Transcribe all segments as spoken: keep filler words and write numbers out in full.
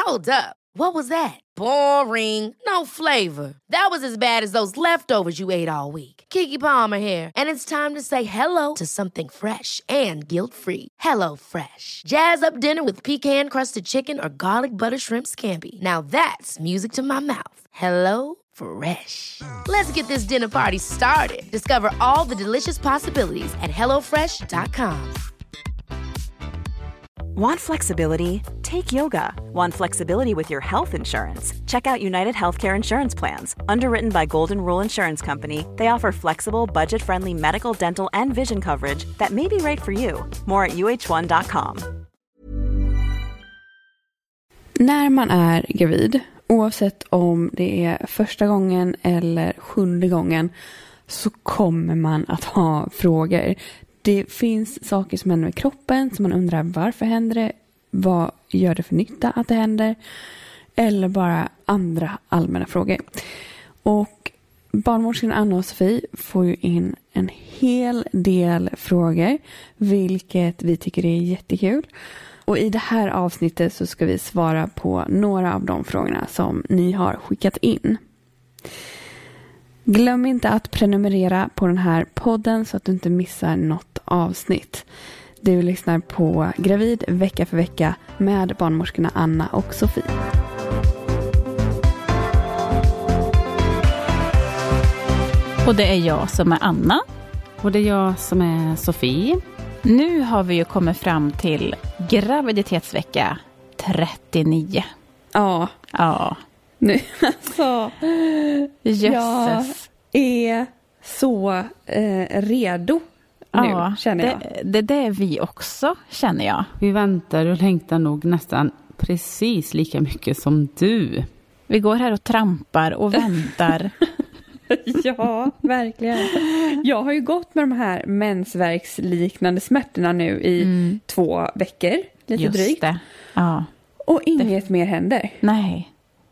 Hold up. What was that? Boring. No flavor. That was as bad as those leftovers you ate all week. Keke Palmer here, and it's time to say hello to something fresh and guilt-free. Hello Fresh. Jazz up dinner with pecan-crusted chicken or garlic butter shrimp scampi. Now that's music to my mouth. Hello Fresh. Let's get this dinner party started. Discover all the delicious possibilities at hello fresh dot com. Want flexibility? Take yoga. Want flexibility with your health insurance? Check out United Healthcare Insurance Plans. Underwritten by Golden Rule Insurance Company, they offer flexible, budget-friendly medical, dental, and vision coverage that may be right for you. More at u h one dot com. När man är gravid, oavsett om det är första gången eller sjunde gången, så kommer man att ha frågor. Det finns saker som händer med kroppen som man undrar varför händer det, vad gör det för nytta att det händer, eller bara andra allmänna frågor. Och barnmorskan Anna och Sofie får ju in en hel del frågor, vilket vi tycker är jättekul. Och i det här avsnittet så ska vi svara på några av de frågorna som ni har skickat in. Glöm inte att prenumerera på den här podden så att du inte missar något avsnitt. Du lyssnar på Gravid vecka för vecka med barnmorskorna Anna och Sofie. Och det är jag som är Anna. Och det är jag som är Sofie. Nu har vi ju kommit fram till graviditetsvecka trettionio. Ja. Ja. Nu, alltså. Jösses. Jag är så eh, redo nu, ja, känner jag. Det, det, det är vi också, känner jag. Vi väntar och längtar nog nästan precis lika mycket som du. Vi går här och trampar och väntar. Ja, verkligen. Jag har ju gått med de här mensvärksliknande smärtorna nu i mm. två veckor. Lite Just drygt. Det. Ja. Och inget det... mer händer. Nej.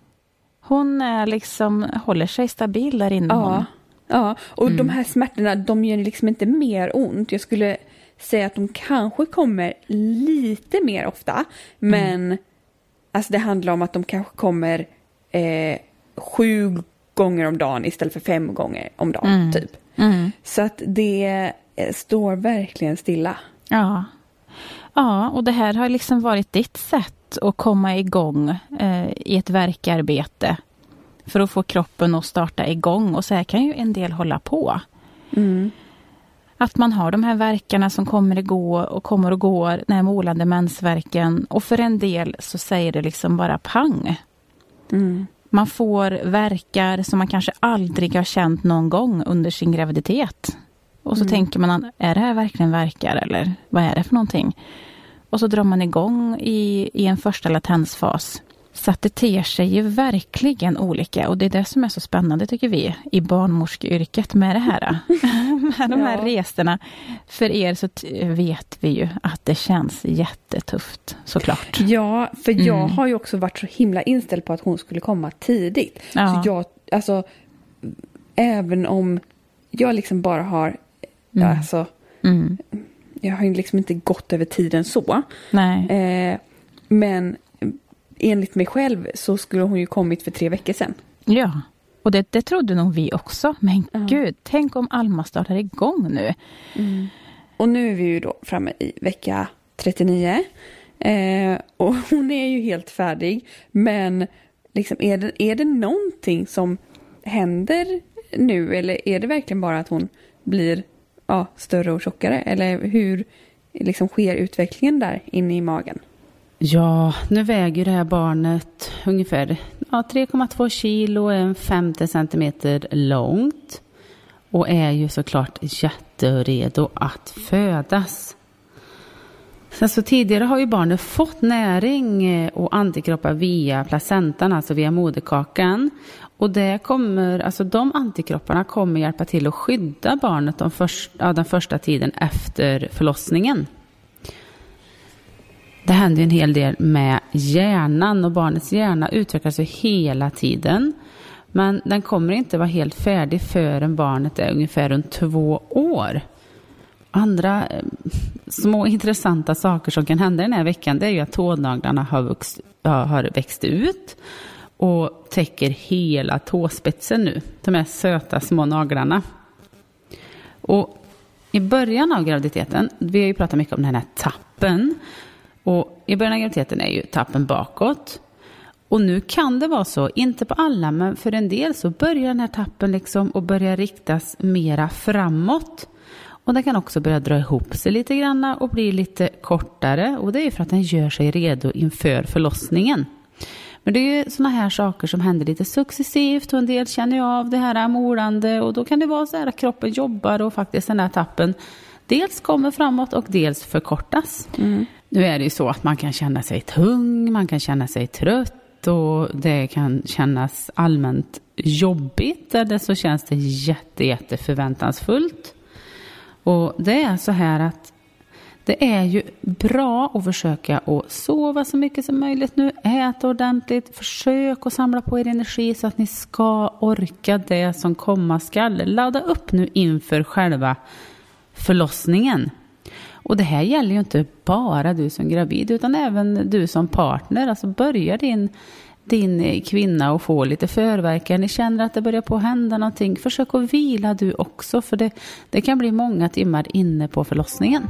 Hon är liksom håller sig stabil där inne. Ja, hon. ja. Och Mm. de här smärtorna, de gör liksom inte mer ont. Jag skulle säga att de kanske kommer lite mer ofta. Men mm. alltså det handlar om att de kanske kommer eh, sju gånger om dagen istället för fem gånger om dagen, Mm. typ. Mm. Så att det eh, står verkligen stilla. Ja. Ja, och det här har liksom varit ditt sätt att komma igång eh, i ett verkarbete för att få kroppen att starta igång. Och så här kan ju en del hålla på. Mm. Att man har de här verkarna som kommer och går och kommer och går, den här molande mensvärken. Och för en del så säger det liksom bara pang. Mm. Man får verkar som man kanske aldrig har känt någon gång under sin graviditet. Och så mm. tänker man, är det här verkligen verkar eller vad är det för någonting? Och så drar man igång i, i en första latensfas. Så att det ter sig ju verkligen olika. Och det är det som är så spännande tycker vi i barnmorskeyrket med det här. med de här ja. resorna. För er så t- vet vi ju att det känns jättetufft såklart. Ja, för jag mm. har ju också varit så himla inställd på att hon skulle komma tidigt. Ja. Så jag, alltså, även om jag liksom bara har, mm. ja, alltså, mm. jag har ju liksom inte gått över tiden så. Nej. Eh, men enligt mig själv så skulle hon ju kommit för tre veckor sedan. Ja, och det, det trodde nog vi också. Men ja. gud, tänk om Alma startar igång nu. Mm. Och nu är vi ju då framme i vecka trettionio. Eh, och hon är ju helt färdig. Men liksom, är, det, är det någonting som händer nu? Eller är det verkligen bara att hon blir ja, större och tjockare? Eller hur liksom, sker utvecklingen där inne i magen? Ja, nu väger det här barnet ungefär ja, tre komma två kilo, är femtio centimeter långt och är ju såklart jätteredo att födas. Sen så tidigare har ju barnet fått näring och antikroppar via placentan, alltså via moderkakan. Och det kommer, alltså de antikropparna kommer hjälpa till att skydda barnet de först, ja, den första tiden efter förlossningen. Det händer ju en hel del med hjärnan och barnets hjärna utvecklas ju hela tiden. Men den kommer inte vara helt färdig förrän barnet är ungefär runt två år. Andra små intressanta saker som kan hända den här veckan, det är ju att tånaglarna har, vuxt, har växt ut och täcker hela tåspetsen nu. De här söta små naglarna. Och i början av graviditeten, vi har ju pratat mycket om den här tappen. Och i början av graviditeten är ju tappen bakåt. Och nu kan det vara så, inte på alla, men för en del så börjar den här tappen liksom och börjar riktas mera framåt. Och den kan också börja dra ihop sig lite grann och bli lite kortare. Och det är ju för att den gör sig redo inför förlossningen. Men det är ju såna här saker som händer lite successivt och en del känner ju av det här molande. Och då kan det vara så här att kroppen jobbar och faktiskt den här tappen dels kommer framåt och dels förkortas. Mm. Nu är det ju så att man kan känna sig tung, man kan känna sig trött och det kan kännas allmänt jobbigt. Eller så känns det jätte, jätte förväntansfullt. Och det är så här att det är ju bra att försöka att sova så mycket som möjligt nu. Äta ordentligt. Försök att samla på er energi så att ni ska orka det som komma skall. Ladda upp nu inför själva förlossningen. Och det här gäller ju inte bara du som gravid utan även du som partner. Alltså börjar din, din kvinna att få lite förverkar. Ni känner att det börjar på att hända någonting. Försök att vila du också för det, det kan bli många timmar inne på förlossningen.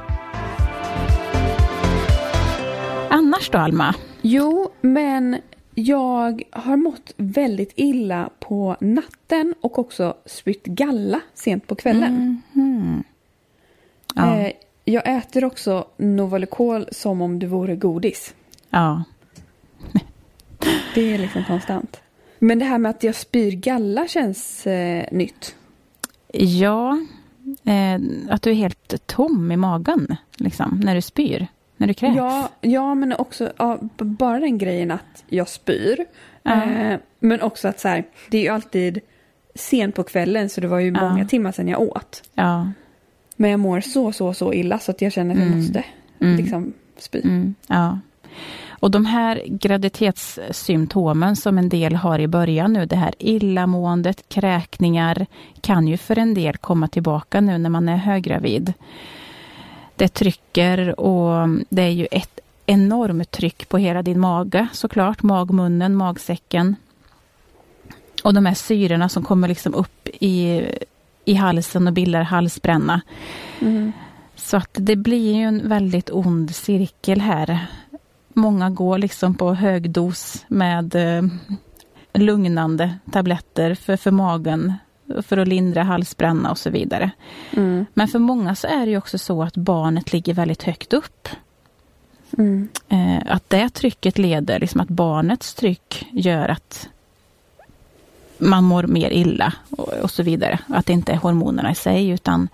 Annars då, Alma? Jo, men jag har mått väldigt illa på natten och också spytt galla sent på kvällen. Mm. Ja. Eh, jag äter också Novalucol som om det vore godis. Ja. Det är liksom konstant. Men det här med att jag spyr galla känns eh, nytt. Ja, eh, att du är helt tom i magen liksom, när du spyr. När du kräks? Ja, ja men också ja, bara den grejen att jag spyr. Ja. Eh, men också att så här, det är ju alltid sent på kvällen så det var ju ja. många timmar sedan jag åt. Ja. Men jag mår så, så, så illa så att jag känner att jag mm. måste mm. liksom spy. Mm. Ja. Och de här graviditetssymptomen som en del har i början nu, det här illamåendet, kräkningar, kan ju för en del komma tillbaka nu när man är höggravid. Det trycker och det är ju ett enormt tryck på hela din mage såklart, magmunnen, magsäcken. Och de här syrorna som kommer liksom upp i, i halsen och bildar halsbränna. Mm. Så att det blir ju en väldigt ond cirkel här. Många går liksom på hög dos med eh, lugnande tabletter för, för magen för att lindra halsbränna och så vidare. Mm. Men för många så är det ju också så att barnet ligger väldigt högt upp. Mm. Eh, att det trycket leder, liksom att barnets tryck gör att man mår mer illa och, och så vidare. Att det inte är hormonerna i sig utan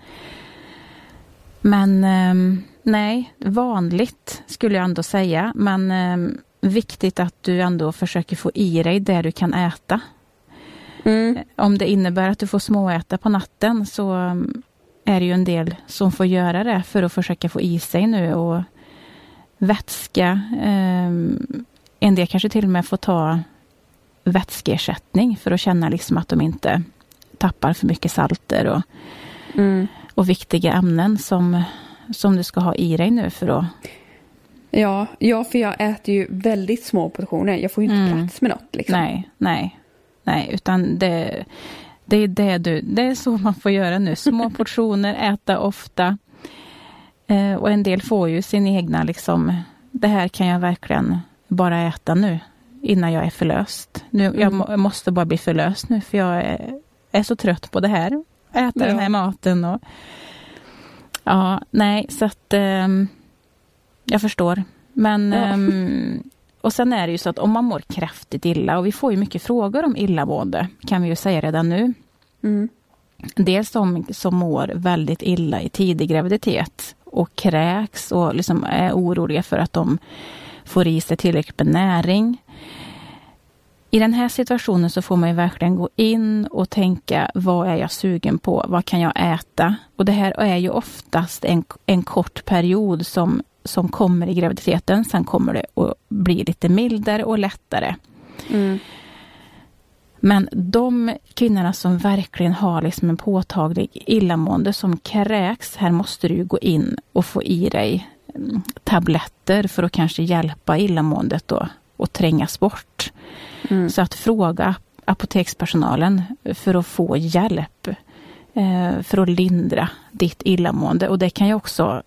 men eh, nej, vanligt skulle jag ändå säga. Men eh, viktigt att du ändå försöker få i dig det du kan äta. Mm. Om det innebär att du får småäta på natten så är det ju en del som får göra det för att försöka få i sig nu och vätska. Eh, en del kanske till och med får ta vätskeersättning för att känna liksom att de inte tappar för mycket salter och, mm. och viktiga ämnen som, som du ska ha i dig nu för att... Ja, ja, för jag äter ju väldigt små portioner. Jag får ju inte mm. plats med något. Liksom. Nej, nej. Nej, utan det, det är det du, det är så man får göra nu. Små portioner, äta ofta. Eh, och en del får ju sin egna liksom, det här kan jag verkligen bara äta nu innan jag är förlöst. Nu, mm. jag, må, jag måste bara bli förlöst nu för jag är, är så trött på det här. Äta ja. den här maten och ja, nej, så att eh, jag förstår. Men ja. eh, och sen är det ju så att om man mår kraftigt illa, och vi får ju mycket frågor om illamående, kan vi ju säga redan nu. Mm. Dels de som mår väldigt illa i tidig graviditet och kräks och liksom är oroliga för att de får i sig tillräckligt med näring. I den här situationen så får man ju verkligen gå in och tänka, vad är jag sugen på? Vad kan jag äta? Och det här är ju oftast en, en kort period som som kommer i graviditeten. Sen kommer det att bli lite mildare och lättare. Mm. Men de kvinnorna som verkligen har liksom en påtaglig illamående som kräks, här måste du gå in och få i dig tabletter för att kanske hjälpa illamåendet då och trängas bort. Mm. Så att fråga apotekspersonalen för att få hjälp eh, för att lindra ditt illamående. Och det kan ju också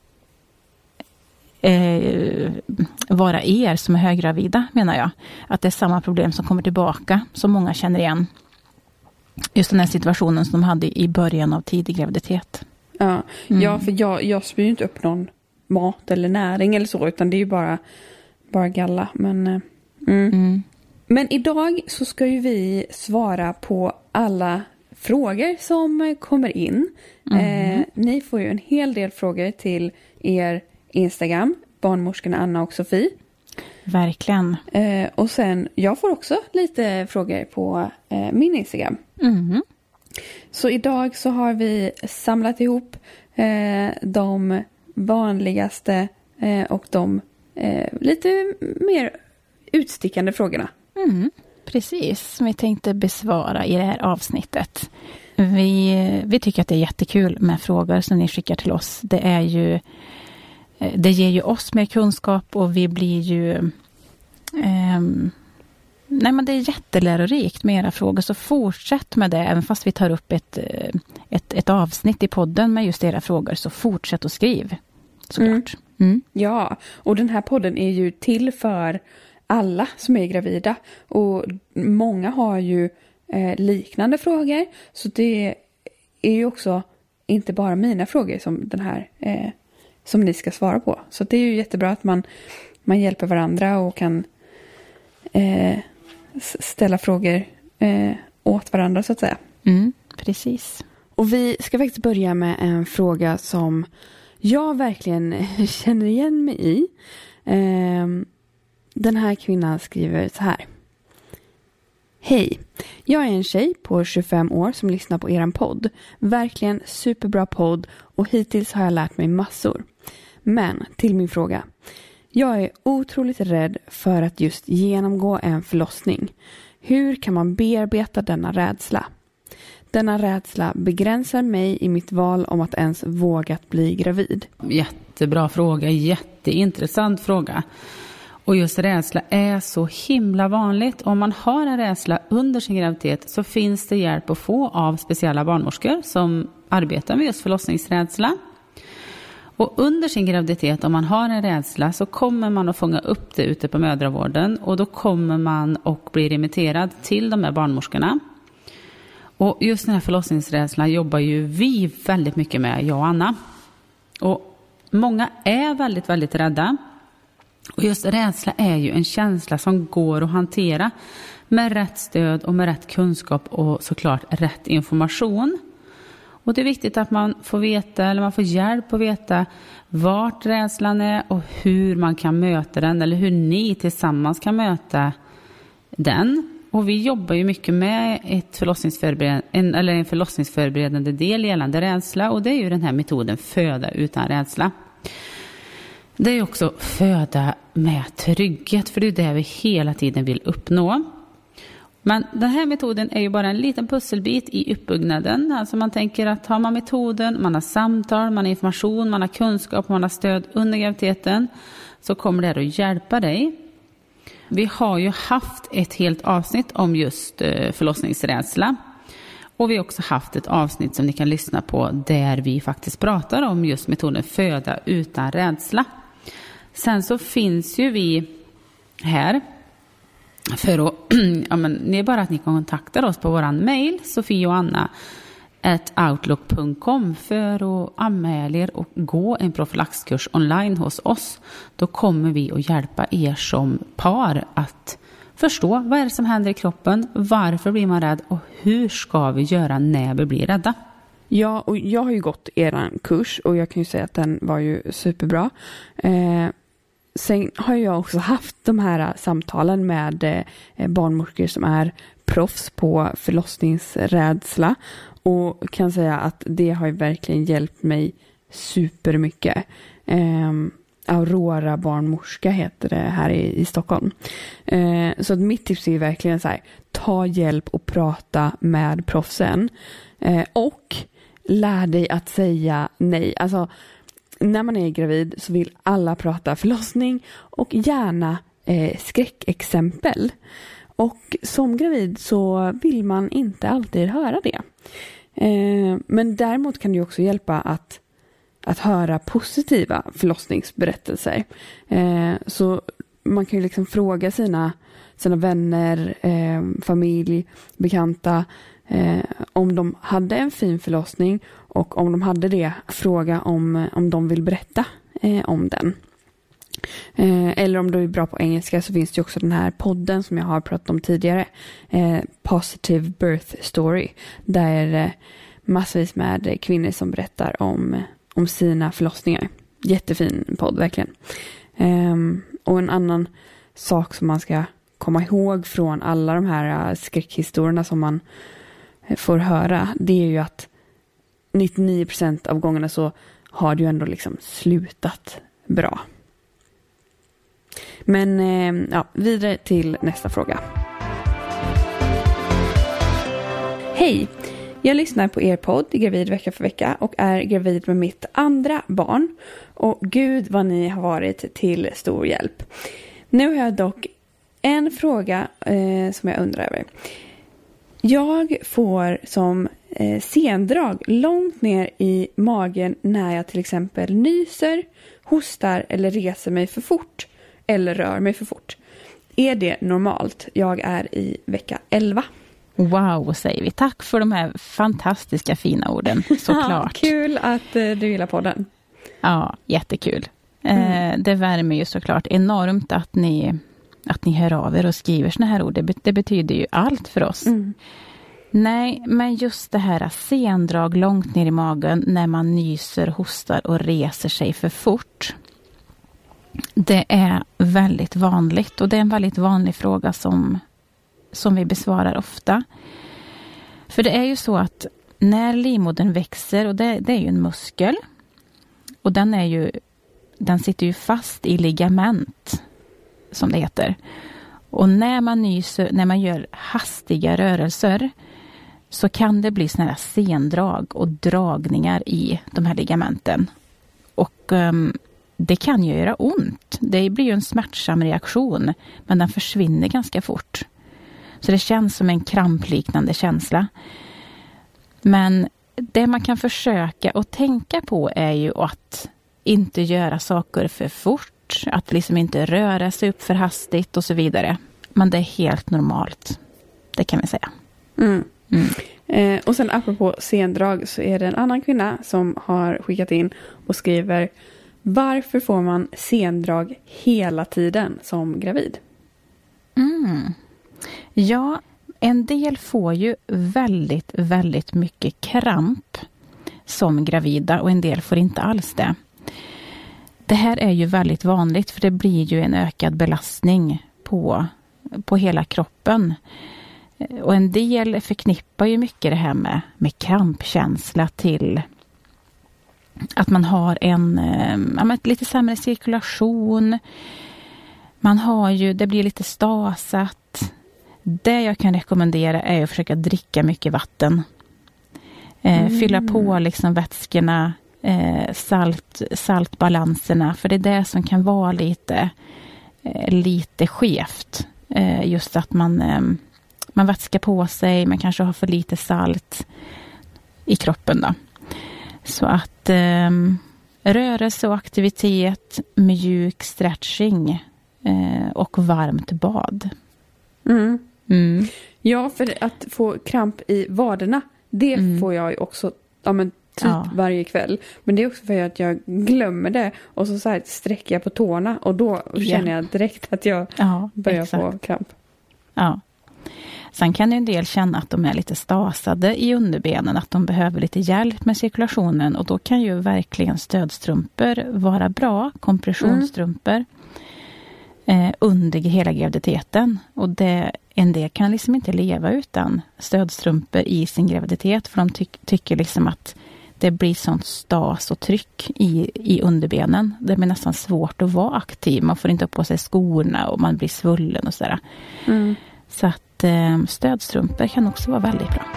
eh, vara er som är höggravida, menar jag. Att det är samma problem som kommer tillbaka som många känner igen. Just den här situationen som de hade i början av tidig graviditet. Ja, mm. ja för jag, jag spyr ju inte upp någon mat eller näring eller så, utan det är ju bara, bara galla. Men, mm. Mm. Men idag så ska ju vi svara på alla frågor som kommer in. Mm. Eh, ni får ju en hel del frågor till er Instagram, barnmorskorna Anna och Sofie. Verkligen. Eh, och sen, jag får också lite frågor på eh, min Instagram. Mm. Så idag så har vi samlat ihop eh, de vanligaste eh, och de eh, lite mer utstickande frågorna. Mm, precis, som vi tänkte besvara i det här avsnittet. Vi, vi tycker att det är jättekul med frågor som ni skickar till oss. Det är ju, det ger ju oss mer kunskap och vi blir ju eh, nej men det är jättelärorikt med era frågor, så fortsätt med det. Även fast vi tar upp ett, ett, ett avsnitt i podden med just era frågor, så fortsätt att skriv. Såklart. Mm. Mm. Ja, och den här podden är ju till för alla som är gravida. Och många har ju eh, liknande frågor. Så det är ju också inte bara mina frågor som den här eh, som ni ska svara på. Så det är ju jättebra att man, man hjälper varandra och kan eh, ställa frågor eh, åt varandra så att säga. Mm, precis. Och vi ska faktiskt börja med en fråga som jag verkligen känner igen mig i. Eh, den här kvinnan skriver så här. Hej, jag är en tjej på tjugofem år som lyssnar på eran podd. Verkligen superbra podd och hittills har jag lärt mig massor. Men till min fråga. Jag är otroligt rädd för att just genomgå en förlossning. Hur kan man bearbeta denna rädsla? Denna rädsla begränsar mig i mitt val om att ens vågat bli gravid. Jättebra fråga, jätteintressant fråga. Och just rädsla är så himla vanligt. Om man har en rädsla under sin graviditet så finns det hjälp att få av speciella barnmorskor som arbetar med just förlossningsrädsla. Och under sin graviditet, om man har en rädsla, så kommer man att fånga upp det ute på mödravården. Och då kommer man och blir remitterad till de här barnmorskorna. Och just den här förlossningsrädslan jobbar ju vi väldigt mycket med, jag och Anna. Och många är väldigt, väldigt rädda. Och just rädsla är ju en känsla som går att hantera med rätt stöd och med rätt kunskap och såklart rätt information. Och det är viktigt att man får veta, eller man får hjälp att veta vart rädslan är och hur man kan möta den, eller hur ni tillsammans kan möta den. Och vi jobbar ju mycket med ett förlossningsförberedande, en, eller en förlossningsförberedande del gällande rädsla, och det är ju den här metoden föda utan rädsla. Det är också föda med trygghet, för det är det vi hela tiden vill uppnå. Men den här metoden är ju bara en liten pusselbit i uppbyggnaden. Alltså man tänker att har man metoden, man har samtal, man har information, man har kunskap, man har stöd under graviditeten, så kommer det att hjälpa dig. Vi har ju haft ett helt avsnitt om just förlossningsrädsla. Och vi har också haft ett avsnitt som ni kan lyssna på där vi faktiskt pratar om just metoden föda utan rädsla. Sen så finns ju vi här för att, ja men det är bara att ni kontaktar oss på våran mail Sofie och Anna at outlook punkt com för att anmäla er och gå en profylaxkurs online hos oss. Då kommer vi att hjälpa er som par att förstå vad är det som händer i kroppen, varför blir man rädd och hur ska vi göra när vi blir rädda. Ja, och jag har ju gått eran kurs och jag kan ju säga att den var ju superbra. Eh, sen har jag också haft de här samtalen med eh, barnmorskor som är proffs på förlossningsrädsla och kan säga att det har ju verkligen hjälpt mig supermycket. Eh, Aurora barnmorska heter det här i, i Stockholm. Eh, så att mitt tips är verkligen så här, ta hjälp och prata med proffsen. Eh, och lär dig att säga nej. Alltså, när man är gravid så vill alla prata förlossning och gärna eh, skräckexempel. Och som gravid så vill man inte alltid höra det. Eh, men däremot kan det ju också hjälpa att, att höra positiva förlossningsberättelser. Eh, så man kan ju liksom fråga sina, sina vänner, eh, familj, bekanta eh, om de hade en fin förlossning, och om de hade det, fråga om, om de vill berätta eh, om den. Eh, eller om du är bra på engelska så finns det också den här podden som jag har pratat om tidigare. Eh, Positive Birth Story. Där eh, massvis med kvinnor som berättar om, om sina förlossningar. Jättefin podd, verkligen. Eh, och en annan sak som man ska komma ihåg från alla de här skräckhistorierna som man får höra, det är ju att nittionio procent av gångerna så har det ju ändå liksom slutat bra. Men eh, ja, vidare till nästa fråga. Hej, jag lyssnar på er podd Gravid vecka för vecka och är gravid med mitt andra barn. Och gud vad ni har varit till stor hjälp. Nu har jag dock en fråga eh, som jag undrar över. Jag får som eh, sendrag långt ner i magen när jag till exempel nyser, hostar eller reser mig för fort eller rör mig för fort. Är det normalt? Jag är i vecka elva. Wow, säger vi. Tack för de här fantastiska fina orden, såklart. Kul att eh, du gillar podden. Ja, jättekul. Mm. Eh, det värmer ju såklart enormt att ni, att ni hör av er och skriver såna här ord. Det, det betyder ju allt för oss. Mm. Nej, men just det här sendrag långt ner i magen när man nyser, hostar och reser sig för fort. Det är väldigt vanligt, och det är en väldigt vanlig fråga som, som vi besvarar ofta. För det är ju så att när livmodern växer, och det, det är ju en muskel, och den, är ju, den sitter ju fast i ligament, som det heter. Och när man nyser, när man gör hastiga rörelser, så kan det bli såna här sendrag och dragningar i de här ligamenten. Och um, det kan ju göra ont. Det blir ju en smärtsam reaktion, men den försvinner ganska fort. Så det känns som en krampliknande känsla. Men det man kan försöka att tänka på är ju att inte göra saker för fort, att liksom inte röra sig upp för hastigt och så vidare. Men det är helt normalt, det kan vi säga. Mm. Mm. Eh, och sen apropå sendrag så är det en annan kvinna som har skickat in och skriver: varför får man sendrag hela tiden som gravid? Mm. Ja, en del får ju väldigt, väldigt mycket kramp som gravida, och en del får inte alls det. Det här är ju väldigt vanligt, för det blir ju en ökad belastning på, på hela kroppen. Och en del förknippar ju mycket det här med, med krampkänsla till att man har en ja, lite sämre cirkulation. Man har ju, det blir lite stasat. Det jag kan rekommendera är att försöka dricka mycket vatten. Eh, mm. Fylla på liksom vätskorna, eh, salt, saltbalanserna. För det är det som kan vara lite, eh, lite skevt. Eh, just att man, eh, man vätskar på sig, man kanske har för lite salt i kroppen då. Så att eh, rörelse och aktivitet, mjuk stretching eh, och varmt bad. Mm. Mm. Ja, för att få kramp i vaderna, det mm. får jag ju också ja, men typ ja. varje kväll. Men det är också för att jag glömmer det, och så, så här sträcker jag på tårna, och då ja. känner jag direkt att jag ja, börjar exakt. få kramp. Ja. Sen kan en del känna att de är lite stasade i underbenen, att de behöver lite hjälp med cirkulationen, och då kan ju verkligen stödstrumpor vara bra, kompressionsstrumpor mm. eh, under hela graviditeten. Och det, en del kan liksom inte leva utan stödstrumpor i sin graviditet, för de ty- tycker liksom att det det blir sånt stas och tryck i, i underbenen. Det blir nästan svårt att vara aktiv. Man får inte ha på sig skorna och man blir svullen och sådär. Mm. Så att eh, stödstrumpor kan också vara väldigt bra.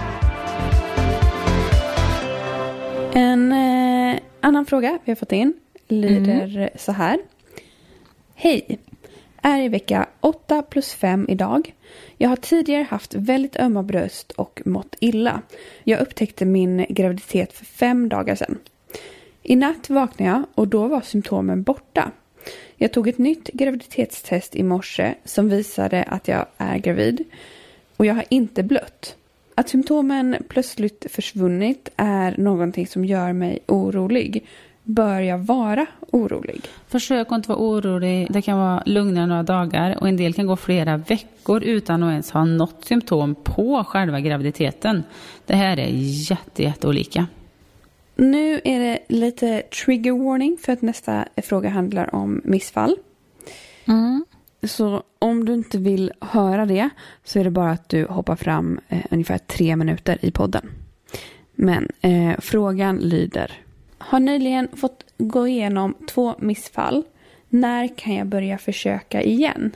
En eh, annan fråga vi har fått in lyder mm. så här. Hej, är i vecka åtta plus fem idag. Jag har tidigare haft väldigt ömma bröst och mått illa. Jag upptäckte min graviditet för fem dagar sedan. I natt vaknade jag och då var symptomen borta. Jag tog ett nytt graviditetstest i morse som visade att jag är gravid. Och jag har inte blött. Att symptomen plötsligt försvunnit är någonting som gör mig orolig. Bör jag vara orolig? Försök att inte vara orolig. Det kan vara lugnare några dagar och en del kan gå flera veckor utan att ens ha något symptom på själva graviditeten. Det här är jätte, jätte olika. Nu är det lite trigger warning för att nästa fråga handlar om missfall. Mm. Så om du inte vill höra det så är det bara att du hoppar fram eh, ungefär tre minuter i podden. Men eh, frågan lyder: har nyligen fått gå igenom två missfall. När kan jag börja försöka igen?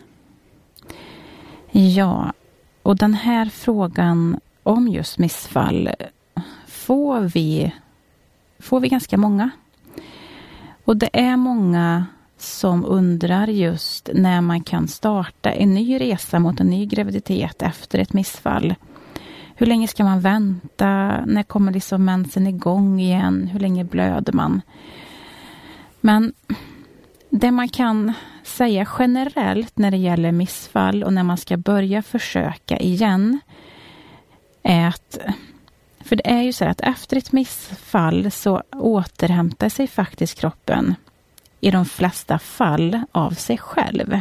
Ja, och den här frågan om just missfall får vi, får vi ganska många. Och det är många som undrar just när man kan starta en ny resa mot en ny graviditet efter ett missfall. Hur länge ska man vänta? När kommer liksom mensen igång igen? Hur länge blöder man? Men det man kan säga generellt när det gäller missfall och när man ska börja försöka igen är att, för det är ju så att efter ett missfall så återhämtar sig faktiskt kroppen i de flesta fall av sig själv.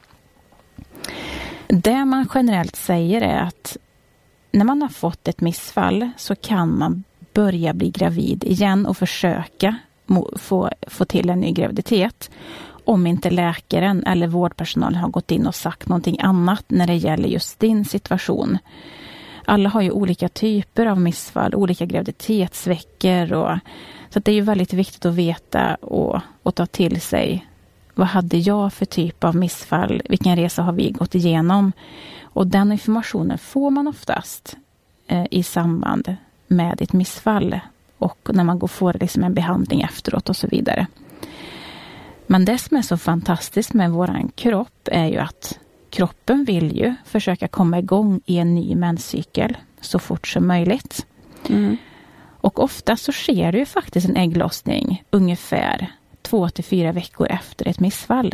Det man generellt säger är att när man har fått ett missfall så kan man börja bli gravid igen och försöka få, få till en ny graviditet. Om inte läkaren eller vårdpersonalen har gått in och sagt någonting annat när det gäller just din situation. Alla har ju olika typer av missfall, olika graviditetsveckor. Och, så att det är ju väldigt viktigt att veta och, och ta till sig. Vad hade jag för typ av missfall? Vilken resa har vi gått igenom? Och den informationen får man oftast eh, i samband med ett missfall. Och när man går får liksom en behandling efteråt och så vidare. Men det som är så fantastiskt med våran kropp är ju att kroppen vill ju försöka komma igång i en ny menscykel så fort som möjligt. Mm. Och ofta så sker det ju faktiskt en ägglossning ungefär två till fyra veckor efter ett missfall.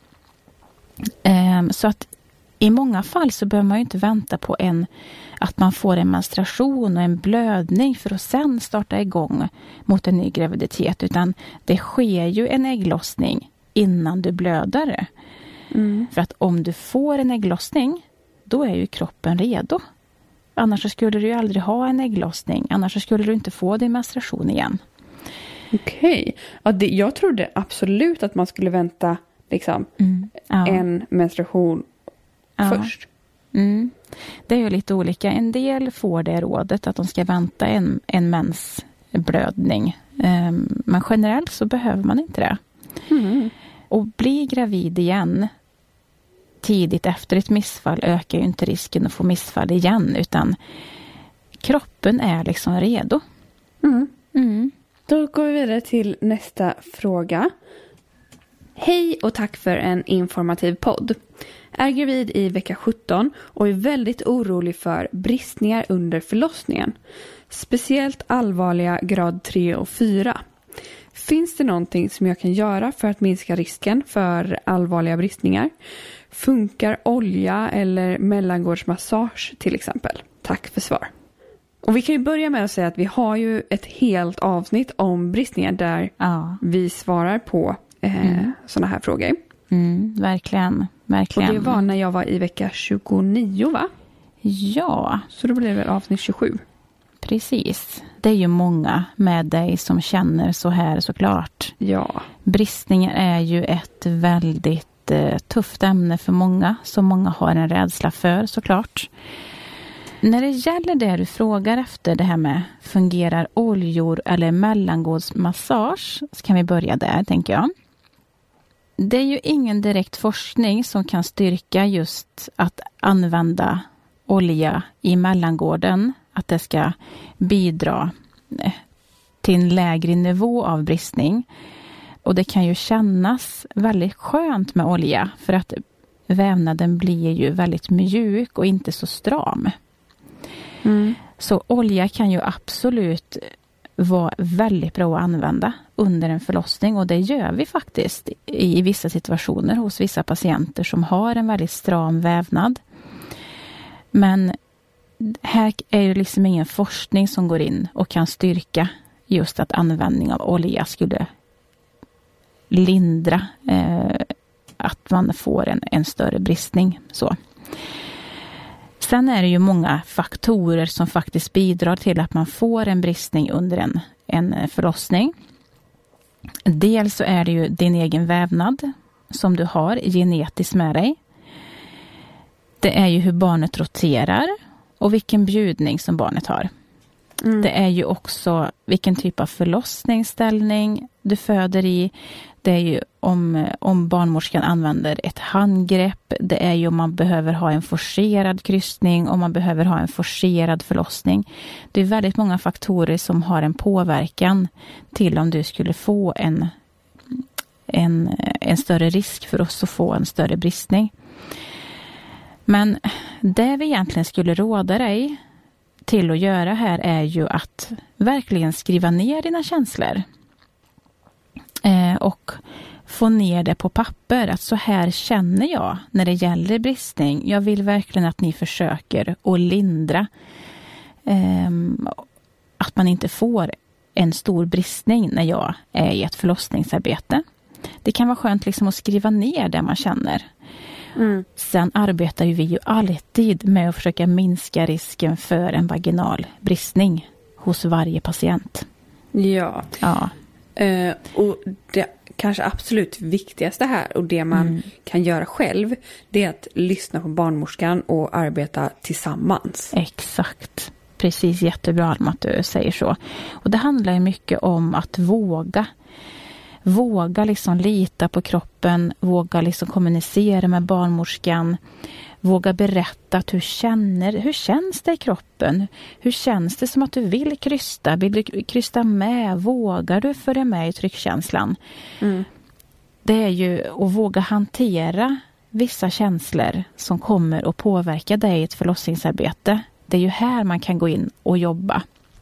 Um, så att i många fall så behöver man ju inte vänta på en, att man får en menstruation och en blödning för att sen starta igång mot en ny graviditet. Utan det sker ju en ägglossning innan du blöder. Mm. För att om du får en ägglossning, då är ju kroppen redo. Annars så skulle du ju aldrig ha en ägglossning. Annars så skulle du inte få din menstruation igen. Okej. Ja, det, jag trodde absolut att man skulle vänta liksom, mm. ja. en menstruation ja. först. Mm. Det är ju lite olika. En del får det rådet att de ska vänta en, en mensblödning. Um, men generellt så behöver man inte det. Mm. Och bli gravid igen tidigt efter ett missfall ökar ju inte risken att få missfall igen, utan kroppen är liksom redo. Mm. Mm. Då går vi vidare till nästa fråga. Hej och tack för en informativ podd. Är gravid i vecka sjutton och är väldigt orolig för bristningar under förlossningen. Speciellt allvarliga grad tre och fyra. Finns det någonting som jag kan göra för att minska risken för allvarliga bristningar? Funkar olja eller mellangårdsmassage till exempel? Tack för svar. Och vi kan ju börja med att säga att vi har ju ett helt avsnitt om bristningar där ja. vi svarar på eh, mm. sådana här frågor. Mm, verkligen, verkligen. Och det var när jag var i vecka tjugonio, va? Ja. Så då blev det avsnitt tjugosju. Precis. Det är ju många med dig som känner så här såklart. Ja. Bristningar är ju ett väldigt eh, tufft ämne för många. Som många har en rädsla för såklart. När det gäller det du frågar efter, det här med fungerar oljor eller mellangårdsmassage, så kan vi börja där, tänker jag. Det är ju ingen direkt forskning som kan styrka just att använda olja i mellangården, att det ska bidra till en lägre nivå av bristning. Och det kan ju kännas väldigt skönt med olja, för att vävnaden blir ju väldigt mjuk och inte så stram. Mm. Så olja kan ju absolut vara väldigt bra att använda under en förlossning, och det gör vi faktiskt i vissa situationer hos vissa patienter som har en väldigt stram vävnad. Men här är ju liksom ingen forskning som går in och kan styrka just att användning av olja skulle lindra eh, att man får en, en större bristning. Så. Sen är det ju många faktorer som faktiskt bidrar till att man får en bristning under en, en förlossning. Dels så är det ju din egen vävnad som du har genetiskt med dig. Det är ju hur barnet roterar och vilken bjudning som barnet har. Mm. Det är ju också vilken typ av förlossningsställning du föder i. Det är ju om, om barnmorskan använder ett handgrepp. Det är ju om man behöver ha en forcerad kryssning, om man behöver ha en forcerad förlossning. Det är väldigt många faktorer som har en påverkan till om du skulle få en, en, en större risk för oss att få en större bristning. Men det vi egentligen skulle råda dig till att göra här är ju att verkligen skriva ner dina känslor. Eh, och få ner det på papper. Att så här känner jag när det gäller bristning. Jag vill verkligen att ni försöker att lindra. Eh, att man inte får en stor bristning när jag är i ett förlossningsarbete. Det kan vara skönt liksom att skriva ner det man känner. Mm. Sen arbetar ju vi ju alltid med att försöka minska risken för en vaginal bristning hos varje patient. Ja. Ja. Uh, och det kanske absolut viktigaste här och det man mm. kan göra själv, det är att lyssna på barnmorskan och arbeta tillsammans. Exakt. Precis, jättebra Alma att du säger så. Och det handlar ju mycket om att våga. Våga liksom lita på kroppen, våga liksom kommunicera med barnmorskan, våga berätta att hur känner, hur känns det i kroppen? Hur känns det som att du vill krysta? Vill du krysta med? Vågar du följa med i tryckkänslan? Mm. Det är ju att våga hantera vissa känslor som kommer att påverka dig i ett förlossningsarbete. Det är ju här man kan gå in och jobba.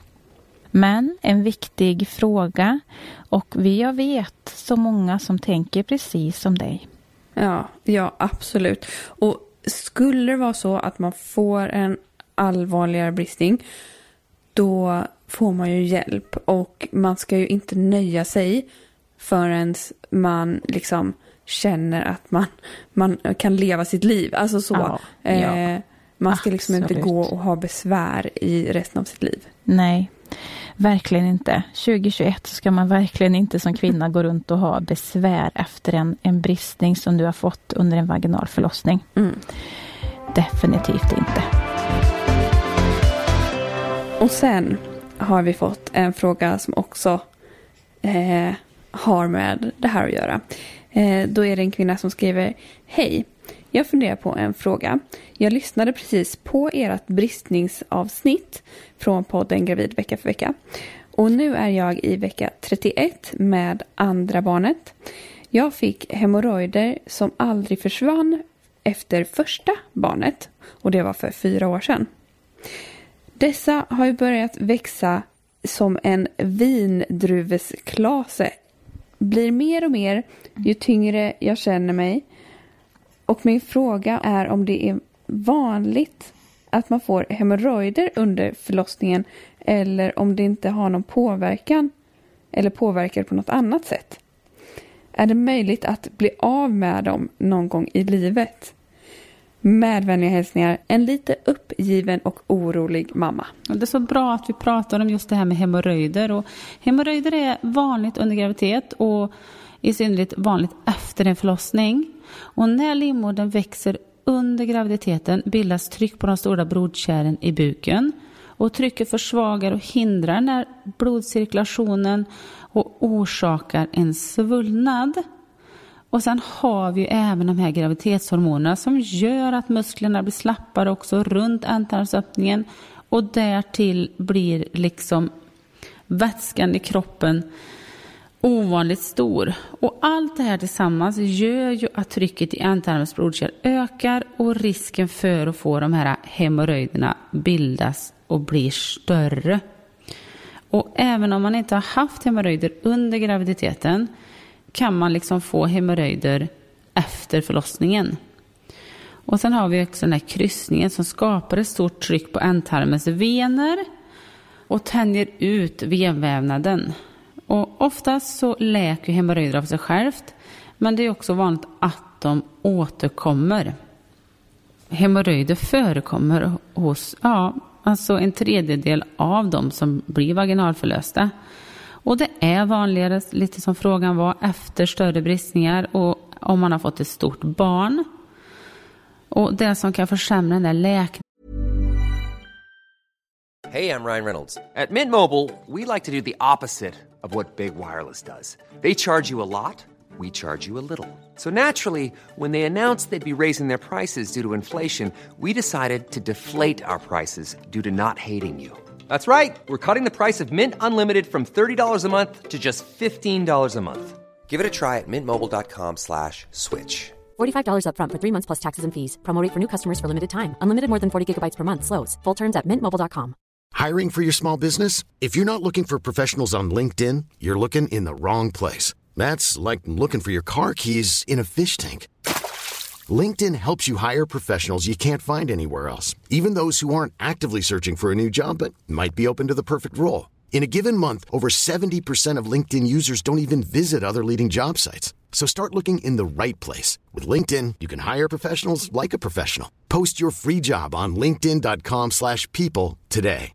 Men en viktig fråga, och vi jag vet så många som tänker precis som dig. Ja, ja, absolut. Och skulle det vara så att man får en allvarligare bristning, då får man ju hjälp. Och man ska ju inte nöja sig förrän man liksom känner att man, man kan leva sitt liv. Alltså så. Ja, ja, eh, man ska liksom absolut inte gå och ha besvär i resten av sitt liv. Nej. Verkligen inte. tjugohundratjugoett så ska man verkligen inte som kvinna gå runt och ha besvär efter en, en bristning som du har fått under en vaginal förlossning. Mm. Definitivt inte. Och sen har vi fått en fråga som också eh, har med det här att göra. Eh, då är det en kvinna som skriver: Hej, jag funderar på en fråga. Jag lyssnade precis på ert bristningsavsnitt från podden Gravid vecka för vecka. Och nu är jag i vecka trettioett med andra barnet. Jag fick hemorrojder som aldrig försvann efter första barnet. Och det var för fyra år sedan. Dessa har ju börjat växa som en vindruvesklase. Blir mer och mer ju tyngre jag känner mig. Och min fråga är om det är vanligt att man får hemorrojder under förlossningen eller om det inte har någon påverkan eller påverkar på något annat sätt. Är det möjligt att bli av med dem någon gång i livet? Med vänliga hälsningar, en lite uppgiven och orolig mamma. Det är så bra att vi pratar om just det här med hemorrojder. Och hemorrojder är vanligt under graviditet och i synnerhet vanligt efter en förlossning. Och när livmodern växer under graviditeten bildas tryck på de stora blodkärlen i buken. Och trycket försvagar och hindrar när blodcirkulationen och orsakar en svullnad. Och sen har vi ju även de här graviditetshormonerna som gör att musklerna blir slappare också runt ändtarmsöppningen. Och därtill blir liksom vätskan i kroppen ovanligt stor. Och allt det här tillsammans gör ju att trycket i ändtarmens blodkärl ökar och risken för att få de här hemorrojderna bildas och blir större. Och även om man inte har haft hemorrojder under graviditeten kan man liksom få hemorrojder efter förlossningen. Och sen har vi också den här kryssningen som skapar ett stort tryck på ändtarmens vener och tänjer ut venvävnaden. Och oftast så läker hemorrojder av sig självt, men det är också vanligt att de återkommer. Hemorrojder förekommer hos ja, alltså en tredjedel av dem som blir vaginalförlösta. Och det är vanligare, lite som frågan var, efter större bristningar och om man har fått ett stort barn. Och det som kan försämra den där läkningen. Hey, I'm Ryan Reynolds. At Mint Mobile, we like to do the opposite of what Big Wireless does. They charge you a lot, we charge you a little. So naturally, when they announced they'd be raising their prices due to inflation, we decided to deflate our prices due to not hating you. That's right. We're cutting the price of Mint Unlimited from thirty dollars a month to just fifteen dollars a month. Give it a try at mintmobile.com slash switch. forty-five dollars up front for three months plus taxes and fees. Promo rate for new customers for limited time. Unlimited more than forty gigabytes per month. Slows full terms at mint mobile dot com. Hiring for your small business? If you're not looking for professionals on LinkedIn, you're looking in the wrong place. That's like looking for your car keys in a fish tank. LinkedIn helps you hire professionals you can't find anywhere else, even those who aren't actively searching for a new job but might be open to the perfect role. In a given month, over seventy percent of LinkedIn users don't even visit other leading job sites. So start looking in the right place. With LinkedIn, you can hire professionals like a professional. Post your free job on linkedin dot com slash people today.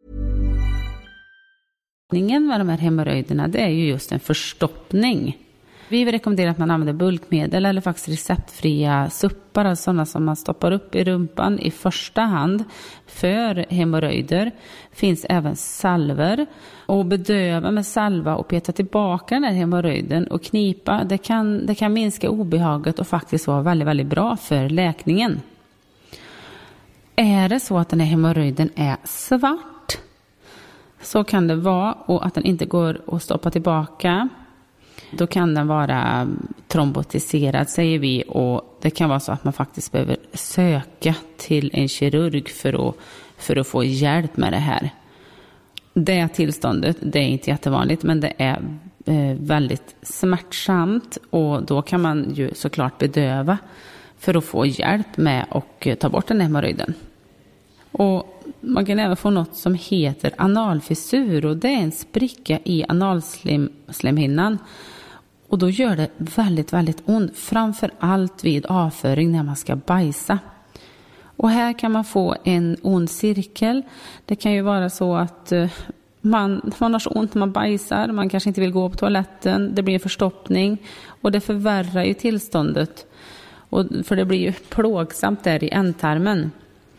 Med de här hemorrojderna, det är ju just en förstoppning. Vi vill rekommendera att man använder bulkmedel eller faktiskt receptfria suppar, alltså sådana som man stoppar upp i rumpan i första hand. För hemorrojder finns även salver, och bedöva med salva och peta tillbaka den här hemorrojden och knipa. Det kan, det kan minska obehaget och faktiskt vara väldigt, väldigt bra för läkningen. Är det så att den här hemorrojden är svart, så kan det vara, och att den inte går att stoppa tillbaka, då kan den vara trombotiserad, säger vi, och det kan vara så att man faktiskt behöver söka till en kirurg för att, för att få hjälp med det här. Det tillståndet, det är inte jättevanligt, men det är eh, väldigt smärtsamt, och då kan man ju såklart bedöva för att få hjälp med och ta bort den här hemorrojden. Och man kan även få något som heter analfissur, och det är en spricka i analslemhinnan. Och då gör det väldigt, väldigt ont, framför allt vid avföring när man ska bajsa. Och här kan man få en ond cirkel. Det kan ju vara så att man, man har så ont när man bajsar, man kanske inte vill gå på toaletten, det blir en förstoppning, och det förvärrar ju tillståndet. Och, för det blir ju plågsamt där i ändtarmen.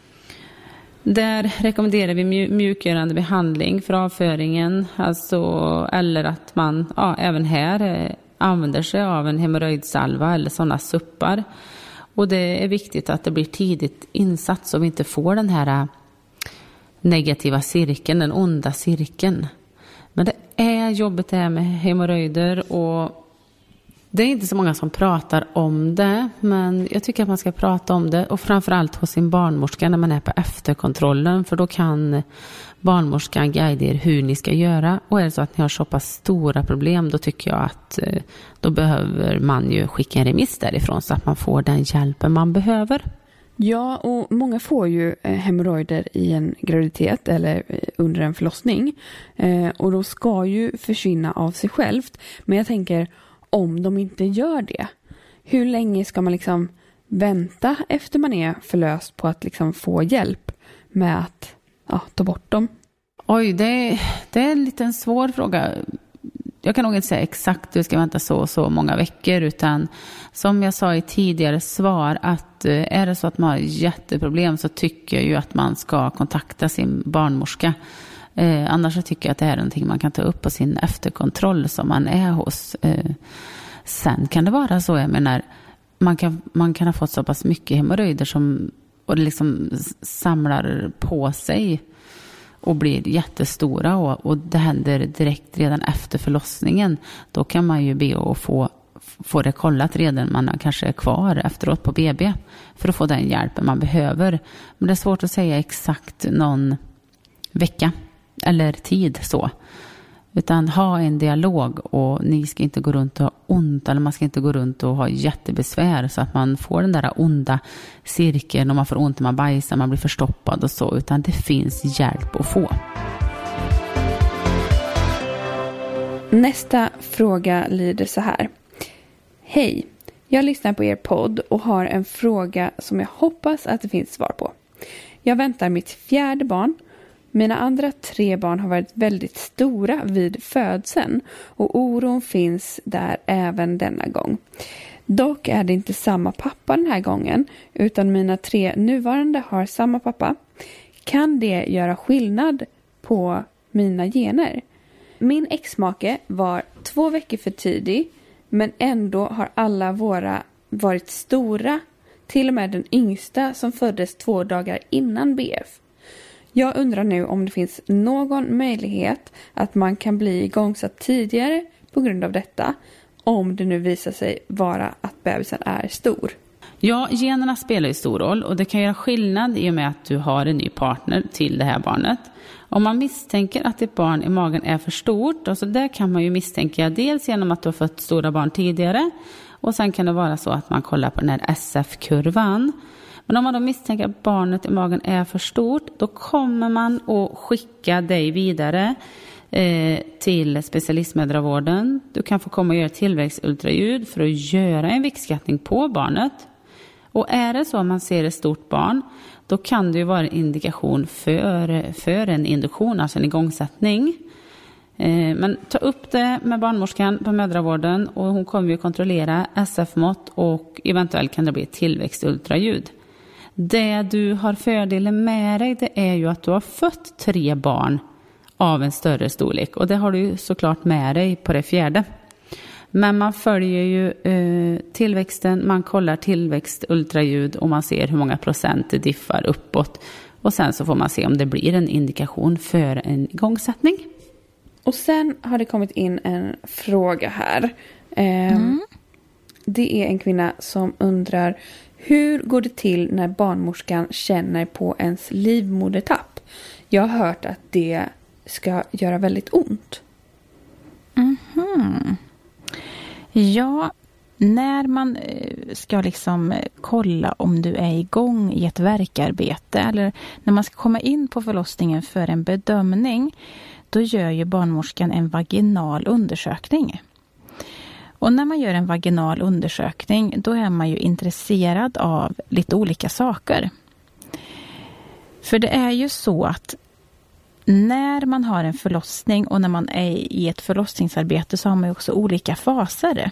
Där rekommenderar vi mjukgörande behandling för avföringen, alltså, eller att man ja, även här eh, använder sig av en hemorrojdsalva eller sådana suppar. Och det är viktigt att det blir tidigt insatt så vi inte får den här negativa cirkeln, den onda cirkeln. Men det är jobbigt det här med hemorrojder, och det är inte så många som pratar om det, men jag tycker att man ska prata om det, och framförallt hos sin barnmorska när man är på efterkontrollen, för då kan barnmorskan guida er hur ni ska göra. Och är det så att ni har så pass stora problem, då tycker jag att då behöver man ju skicka en remiss därifrån så att man får den hjälpen man behöver. Ja, och många får ju hemorrojder i en graviditet eller under en förlossning, och då ska ju försvinna av sig självt. Men jag tänker, om de inte gör det, hur länge ska man liksom vänta efter man är förlöst på att liksom få hjälp med att ja, ta bort dem? Oj, det, det är en liten svår fråga. jag kan nog inte säga exakt att du ska vänta så och så många veckor, utan som jag sa i tidigare svar, att är det så att man har jätteproblem så tycker jag ju att man ska kontakta sin barnmorska. Eh, annars så tycker jag att det här är någonting man kan ta upp på sin efterkontroll som man är hos. Eh, sen kan det vara så, jag menar, man kan, man kan ha fått så pass mycket hemorrojder som och det liksom samlar på sig och blir jättestora, och, och det händer direkt redan efter förlossningen. Då kan man ju be att få, få det kollat redan man kanske är kvar efteråt på B B för att få den hjälpen man behöver. Men det är svårt att säga exakt någon vecka eller tid så. Utan ha en dialog, och ni ska inte gå runt och ha ont, eller man ska inte gå runt och ha jättebesvär så att man får den där onda cirkeln och man får ont när man bajsar, man blir förstoppad och så, utan det finns hjälp att få. Nästa fråga lyder så här. Hej, jag lyssnar på er podd och har en fråga som jag hoppas att det finns svar på. Jag väntar mitt fjärde barn. Mina andra tre barn har varit väldigt stora vid födseln och oron finns där även denna gång. Dock är det inte samma pappa den här gången, utan mina tre nuvarande har samma pappa. Kan det göra skillnad på mina gener? Min exmake var två veckor för tidig, men ändå har alla våra varit stora, till och med den yngsta som föddes två dagar innan B F. Jag undrar nu om det finns någon möjlighet att man kan bli igångsatt tidigare på grund av detta, om det nu visar sig vara att bebisen är stor. Ja, generna spelar ju stor roll, och det kan göra skillnad i och med att du har en ny partner till det här barnet. Om man misstänker att ett barn i magen är för stort, alltså där kan man ju misstänka dels genom att du har fått stora barn tidigare, och sen kan det vara så att man kollar på den här S F-kurvan. Men om man då misstänker att barnet i magen är för stort, då kommer man att skicka dig vidare eh, till specialistmödravården. Du kan få komma och göra tillväxtultraljud för att göra en viktskattning på barnet. Och är det så att man ser ett stort barn, då kan det ju vara en indikation för, för en induktion, alltså en igångsättning. Eh, men ta upp det med barnmorskan på mödravården, och hon kommer ju kontrollera S F-mått och eventuellt kan det bli ett tillväxtultraljud. Det du har fördelen med dig, det är ju att du har fött tre barn av en större storlek. Och det har du ju såklart med dig på det fjärde. Men man följer ju eh, tillväxten, man kollar tillväxtultraljud och man ser hur många procent det diffar uppåt. Och sen så får man se om det blir en indikation för en igångsättning. Och sen har det kommit in en fråga här. Eh, mm. Det är en kvinna som undrar: hur går det till när barnmorskan känner på ens livmodertapp? Jag har hört att det ska göra väldigt ont. Mm-hmm. Ja, när man ska liksom kolla om du är igång i ett värkarbete, eller när man ska komma in på förlossningen för en bedömning, då gör ju barnmorskan en vaginal undersökning. Och när man gör en vaginal undersökning, då är man ju intresserad av lite olika saker. För det är ju så att när man har en förlossning och när man är i ett förlossningsarbete, så har man ju också olika faser.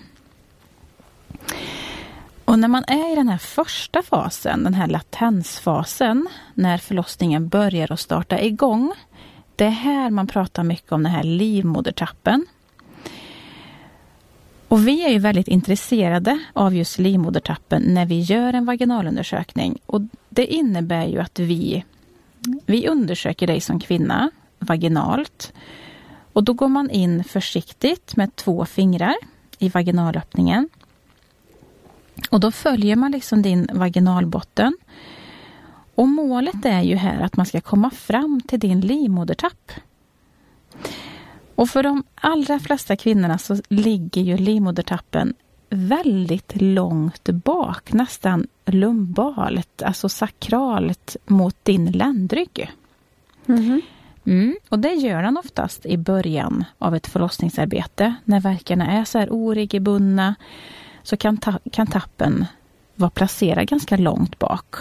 Och när man är i den här första fasen, den här latensfasen, när förlossningen börjar att starta igång, det är här man pratar mycket om den här livmodertappen. Och vi är ju väldigt intresserade av just livmodertappen när vi gör en vaginalundersökning. Och det innebär ju att vi, vi undersöker dig som kvinna vaginalt. Och då går man in försiktigt med två fingrar i vaginalöppningen. Och då följer man liksom din vaginalbotten. Och målet är ju här att man ska komma fram till din livmodertapp. Och för de allra flesta kvinnorna så ligger ju livmodertappen väldigt långt bak, nästan lumbalt, alltså sakralt mot din ländrygg. Mm-hmm. Mm, och det gör den oftast i början av ett förlossningsarbete. När verkarna är så här oregelbundna, så kan, ta- kan tappen vara placerad ganska långt bak.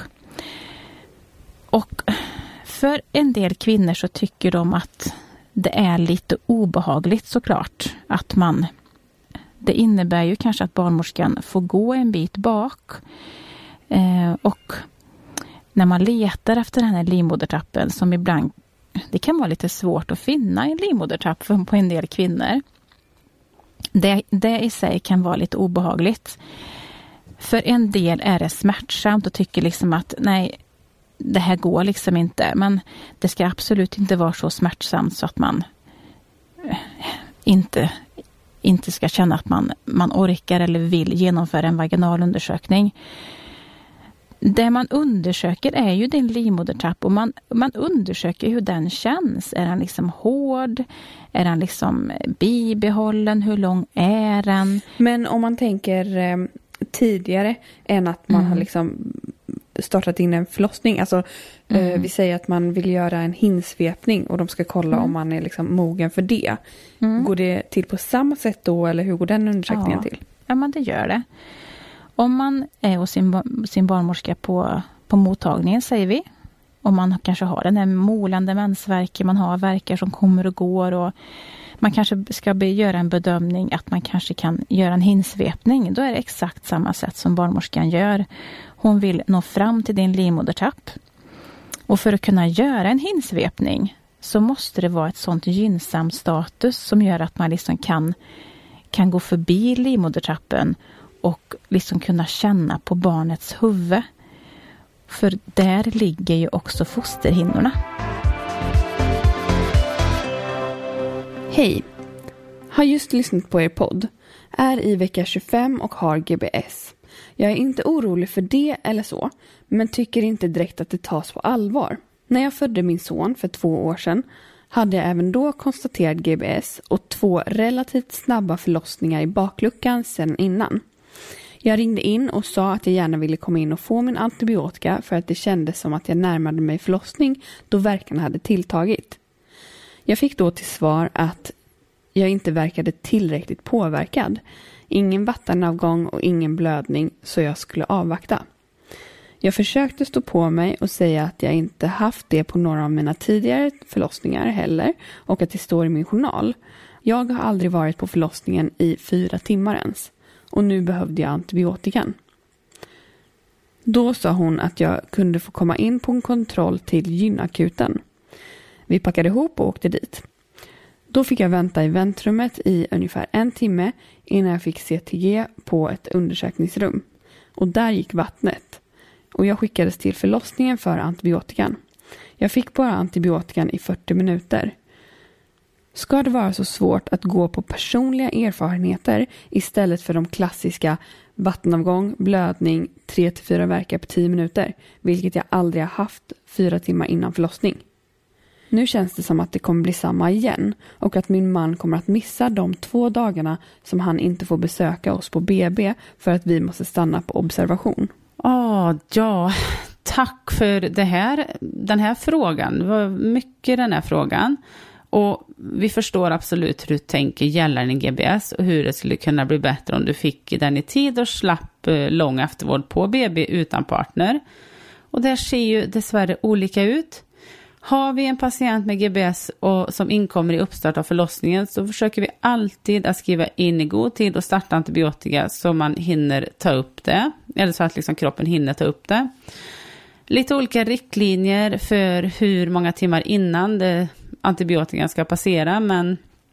Och för en del kvinnor så tycker de att det är lite obehagligt såklart att man, det innebär ju kanske att barnmorskan får gå en bit bak. Eh, och när man letar efter den här livmodertappen, som ibland, det kan vara lite svårt att finna en livmodertapp på en del kvinnor. Det, det i sig kan vara lite obehagligt. För en del är det smärtsamt och tycker liksom att nej, det här går liksom inte. Men det ska absolut inte vara så smärtsamt så att man inte, inte ska känna att man, man orkar eller vill genomföra en vaginal undersökning. Det man undersöker är ju din livmodertapp, och man, man undersöker hur den känns. Är den liksom hård? Är den liksom bibehållen? Hur lång är den? Men om man tänker eh, tidigare än att man mm. har liksom startat in en förlossning. Alltså mm. eh, vi säger att man vill göra en hinsvepning och de ska kolla mm. om man är liksom mogen för det. Mm. Går det till på samma sätt då, eller hur går den undersökningen ja. till? Ja, men det gör det. Om man är hos sin, sin barnmorska på, på mottagningen, säger vi. Om man kanske har den här molande mensvärken, man har verkar som kommer och går, och man kanske ska be, göra en bedömning att man kanske kan göra en hinsvepning. Då är det exakt samma sätt som barnmorskan gör. Hon vill nå fram till din livmodertapp. Och för att kunna göra en hinsvepning så måste det vara ett sånt gynnsam status som gör att man liksom kan, kan gå förbi livmodertappen och liksom kunna känna på barnets huvud. För där ligger ju också fosterhinnorna. Hej! Har just lyssnat på er podd. Är i vecka tjugofem och har G B S. Jag är inte orolig för det eller så, men tycker inte direkt att det tas på allvar. När jag födde min son för två år sedan hade jag även då konstaterat G B S och två relativt snabba förlossningar i bakluckan sedan innan. Jag ringde in och sa att jag gärna ville komma in och få min antibiotika för att det kändes som att jag närmade mig förlossning då värkarna hade tilltagit. Jag fick då till svar att jag inte verkade tillräckligt påverkad. Ingen vattenavgång och ingen blödning, så jag skulle avvakta. Jag försökte stå på mig och säga att jag inte haft det på några av mina tidigare förlossningar heller och att det står i min journal. Jag har aldrig varit på förlossningen i fyra timmar ens. Och nu behövde jag antibiotikan. Då sa hon att jag kunde få komma in på en kontroll till gynakuten. Vi packade ihop och åkte dit. Då fick jag vänta i väntrummet i ungefär en timme innan jag fick C T G på ett undersökningsrum. Och där gick vattnet. Och jag skickades till förlossningen för antibiotikan. Jag fick bara antibiotikan i fyrtio minuter. Ska det vara så svårt att gå på personliga erfarenheter istället för de klassiska vattenavgång, blödning, tre till fyra verkar på tio minuter, vilket jag aldrig har haft fyra timmar innan förlossning? Nu känns det som att det kommer bli samma igen och att min man kommer att missa de två dagarna som han inte får besöka oss på B B för att vi måste stanna på observation. Åh, ja, tack för det här, den här frågan. Det var mycket den här frågan. Och vi förstår absolut hur du tänker gällande G B S och hur det skulle kunna bli bättre om du fick den i tid och slapp lång eftervård på B B utan partner. Och det ser ju dessvärre olika ut. Har vi en patient med G B S och som inkommer i uppstart av förlossningen, så försöker vi alltid att skriva in i god tid och starta antibiotika så man hinner ta upp det. Eller så att liksom kroppen hinner ta upp det. Lite olika riktlinjer för hur många timmar innan det antibiotikan ska passera, men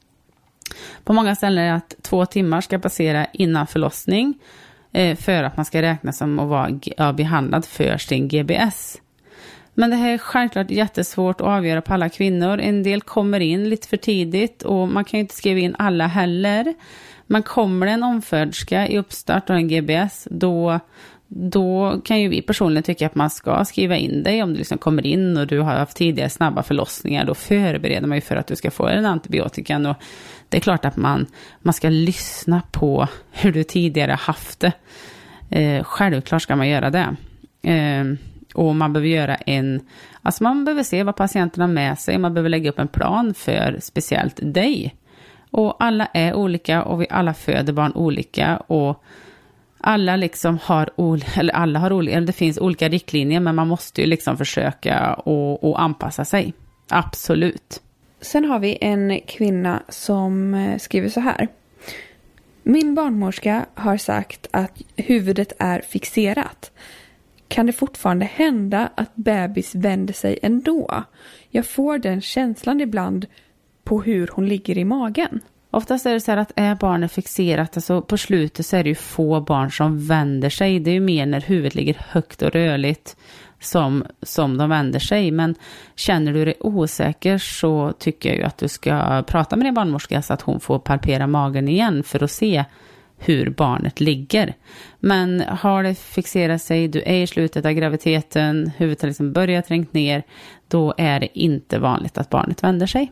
på många ställen är det att två timmar ska passera innan förlossning för att man ska räkna som att vara behandlad för sin G B S. Men det här är självklart jättesvårt att avgöra på alla kvinnor. En del kommer in lite för tidigt och man kan ju inte skriva in alla heller. Men kommer det en omföderska i uppstart av en G B S, då, då kan ju vi personligen tycka att man ska skriva in dig. Om du liksom kommer in och du har haft tidigare snabba förlossningar, då förbereder man ju för att du ska få en antibiotikan. Och det är klart att man, man ska lyssna på hur du tidigare haft det. Eh, självklart ska man göra det. Eh, Och man behöver göra en, alltså man behöver se vad patienten har med sig. Man behöver lägga upp en plan för speciellt dig. Och alla är olika och vi alla föder barn olika. Och alla liksom har, eller alla har olika, eller det finns olika riktlinjer. Men man måste ju liksom försöka och, och anpassa sig. Absolut. Sen har vi en kvinna som skriver så här. Min barnmorska har sagt att huvudet är fixerat. Kan det fortfarande hända att bebis vänder sig ändå? Jag får den känslan ibland på hur hon ligger i magen. Oftast är det så här att är barnet fixerat, alltså på slutet så är det ju få barn som vänder sig. Det är ju mer när huvudet ligger högt och rörligt som, som de vänder sig. Men känner du dig osäker så tycker jag ju att du ska prata med din barnmorska så att hon får palpera magen igen för att se hur barnet ligger. Men har det fixerat sig, du är i slutet av graviditeten, huvudet har liksom börjat trängt ner, då är det inte vanligt att barnet vänder sig.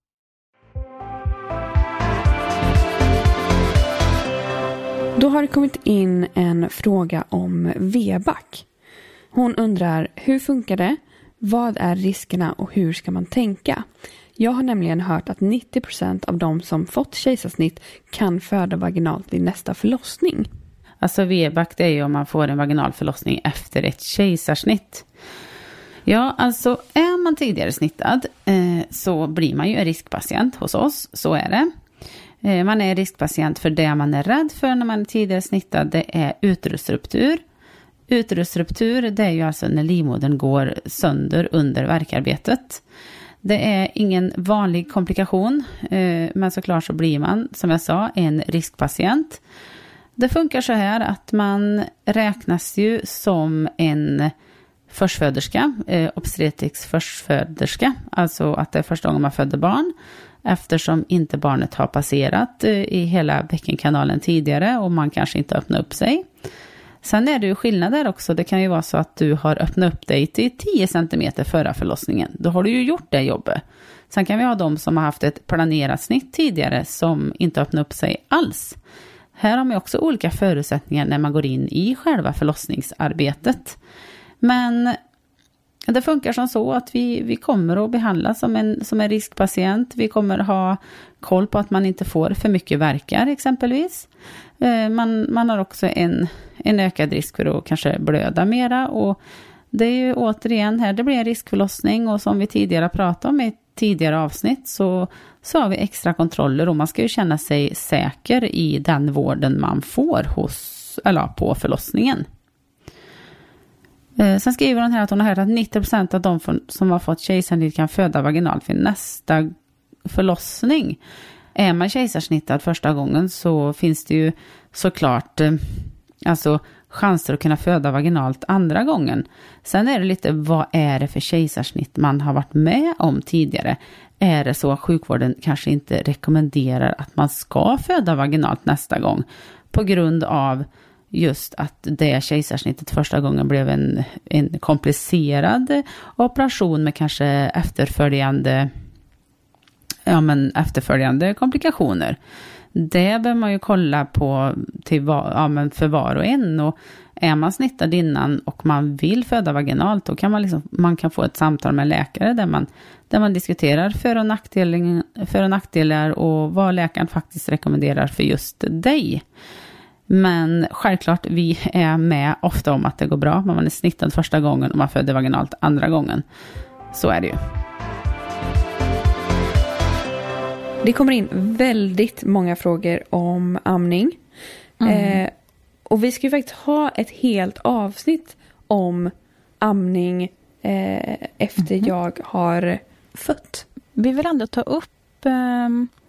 Då har det kommit in en fråga om V-back. Hon undrar, hur funkar det? Vad är riskerna och hur ska man tänka? Jag har nämligen hört att nittio procent av de som fått kejsarsnitt kan föda vaginalt vid nästa förlossning. Alltså V-back, det är ju om man får en vaginal förlossning efter ett kejsarsnitt. Ja, alltså är man tidigare snittad eh, så blir man ju en riskpatient hos oss, så är det. Eh, man är riskpatient för det man är rädd för när man är tidigare snittad, det är uterusruptur. Uterusruptur, det är ju alltså när livmodern går sönder under värkarbetet. Det är ingen vanlig komplikation, eh, men såklart så blir man, som jag sa, en riskpatient. Det funkar så här att man räknas ju som en förstföderska, eh, obstetrisk förstföderska, alltså att det är första gången man föder barn, eftersom inte barnet har passerat eh, i hela bäckenkanalen tidigare och man kanske inte öppnar upp sig. Sen är det ju skillnader också. Det kan ju vara så att du har öppnat upp dig till tio centimeter före förlossningen. Då har du ju gjort det jobbet. Sen kan vi ha de som har haft ett planerat snitt tidigare som inte öppnar upp sig alls. Här har man också olika förutsättningar när man går in i själva förlossningsarbetet. Men det funkar som så att vi, vi kommer att behandlas som en, som en riskpatient. Vi kommer ha koll på att man inte får för mycket verkar exempelvis. Man, man har också en, en ökad risk för att kanske blöda mera. Och det är ju återigen här, det blir en riskförlossning. Och som vi tidigare pratade om i ett tidigare avsnitt så, så har vi extra kontroller. Och man ska ju känna sig säker i den vården man får hos, eller på förlossningen. Sen skriver hon här att hon har hört att nittio procent av de som har fått kejsarsnitt kan föda vaginalt vid nästa förlossning. Är man kejsarsnittad första gången så finns det ju såklart alltså chanser att kunna föda vaginalt andra gången. Sen är det lite, vad är det för kejsarsnitt man har varit med om tidigare? Är det så att sjukvården kanske inte rekommenderar att man ska föda vaginalt nästa gång på grund av just att det kejsarsnittet första gången blev en, en komplicerad operation med kanske efterföljande, ja, men efterföljande komplikationer. Det bör man ju kolla på till var, ja, men för var och en. Och är man snittad innan och man vill föda vaginalt, då kan man, liksom, man kan få ett samtal med läkare där man, där man diskuterar för- och, nackdelar, för- och nackdelar och vad läkaren faktiskt rekommenderar för just dig. Men självklart, vi är med ofta om att det går bra. Man är snittad första gången och man föder vaginalt andra gången. Så är det ju. Det kommer in väldigt många frågor om amning. Mm. Eh, och vi ska ju faktiskt ha ett helt avsnitt om amning eh, efter mm. jag har fött. Vi vill ändå ta upp eh,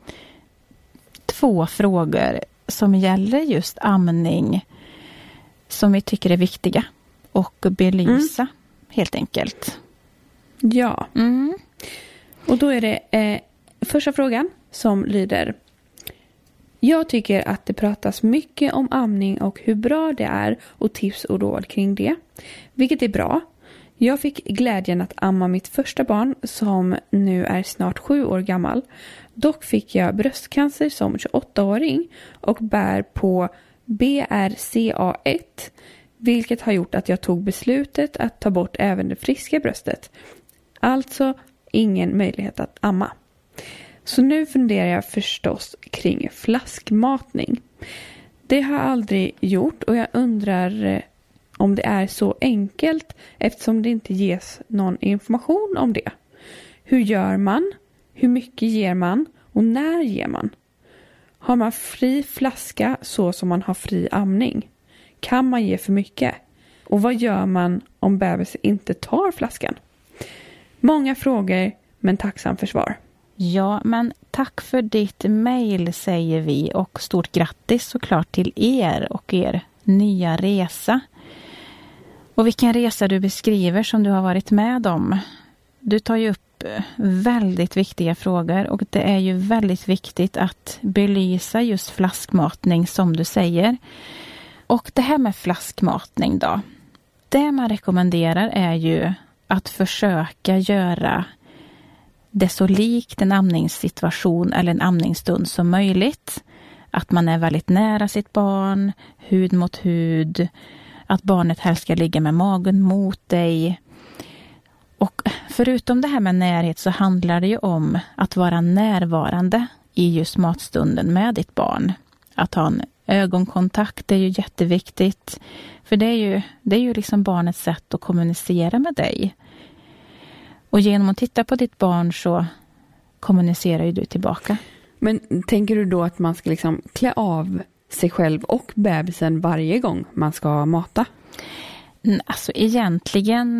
två frågor som gäller just amning som vi tycker är viktiga och belysa mm. helt enkelt. Ja. Mm. Och då är det eh, första frågan som lyder: jag tycker att det pratas mycket om amning och hur bra det är och tips och råd kring det. Vilket är bra. Jag fick glädjen att amma mitt första barn som nu är snart sju år gammal. Dock fick jag bröstcancer som tjugoåttaåring och bär på B R C A ett, vilket har gjort att jag tog beslutet att ta bort även det friska bröstet. Alltså ingen möjlighet att amma. Så nu funderar jag förstås kring flaskmatning. Det har jag aldrig gjort och jag undrar om det är så enkelt eftersom det inte ges någon information om det. Hur gör man? Hur mycket ger man och när ger man? Har man fri flaska så som man har fri amning? Kan man ge för mycket? Och vad gör man om bebis inte tar flaskan? Många frågor, men tacksam för svar. Ja, men tack för ditt mejl säger vi och stort grattis såklart till er och er nya resa. Och vilken resa du beskriver som du har varit med om. Du tar ju upp väldigt viktiga frågor och det är ju väldigt viktigt att belysa just flaskmatning som du säger. Och det här med flaskmatning då. Det man rekommenderar är ju att försöka göra det så likt en amningssituation eller en amningsstund som möjligt. Att man är väldigt nära sitt barn, hud mot hud. Att barnet helst ska ligga med magen mot dig. Och förutom det här med närhet så handlar det ju om att vara närvarande i just matstunden med ditt barn. Att ha en ögonkontakt är ju jätteviktigt. För det är ju, det är ju liksom barnets sätt att kommunicera med dig. Och genom att titta på ditt barn så kommunicerar ju du tillbaka. Men tänker du då att man ska liksom klä av sig själv och bebisen varje gång man ska mata? Alltså egentligen,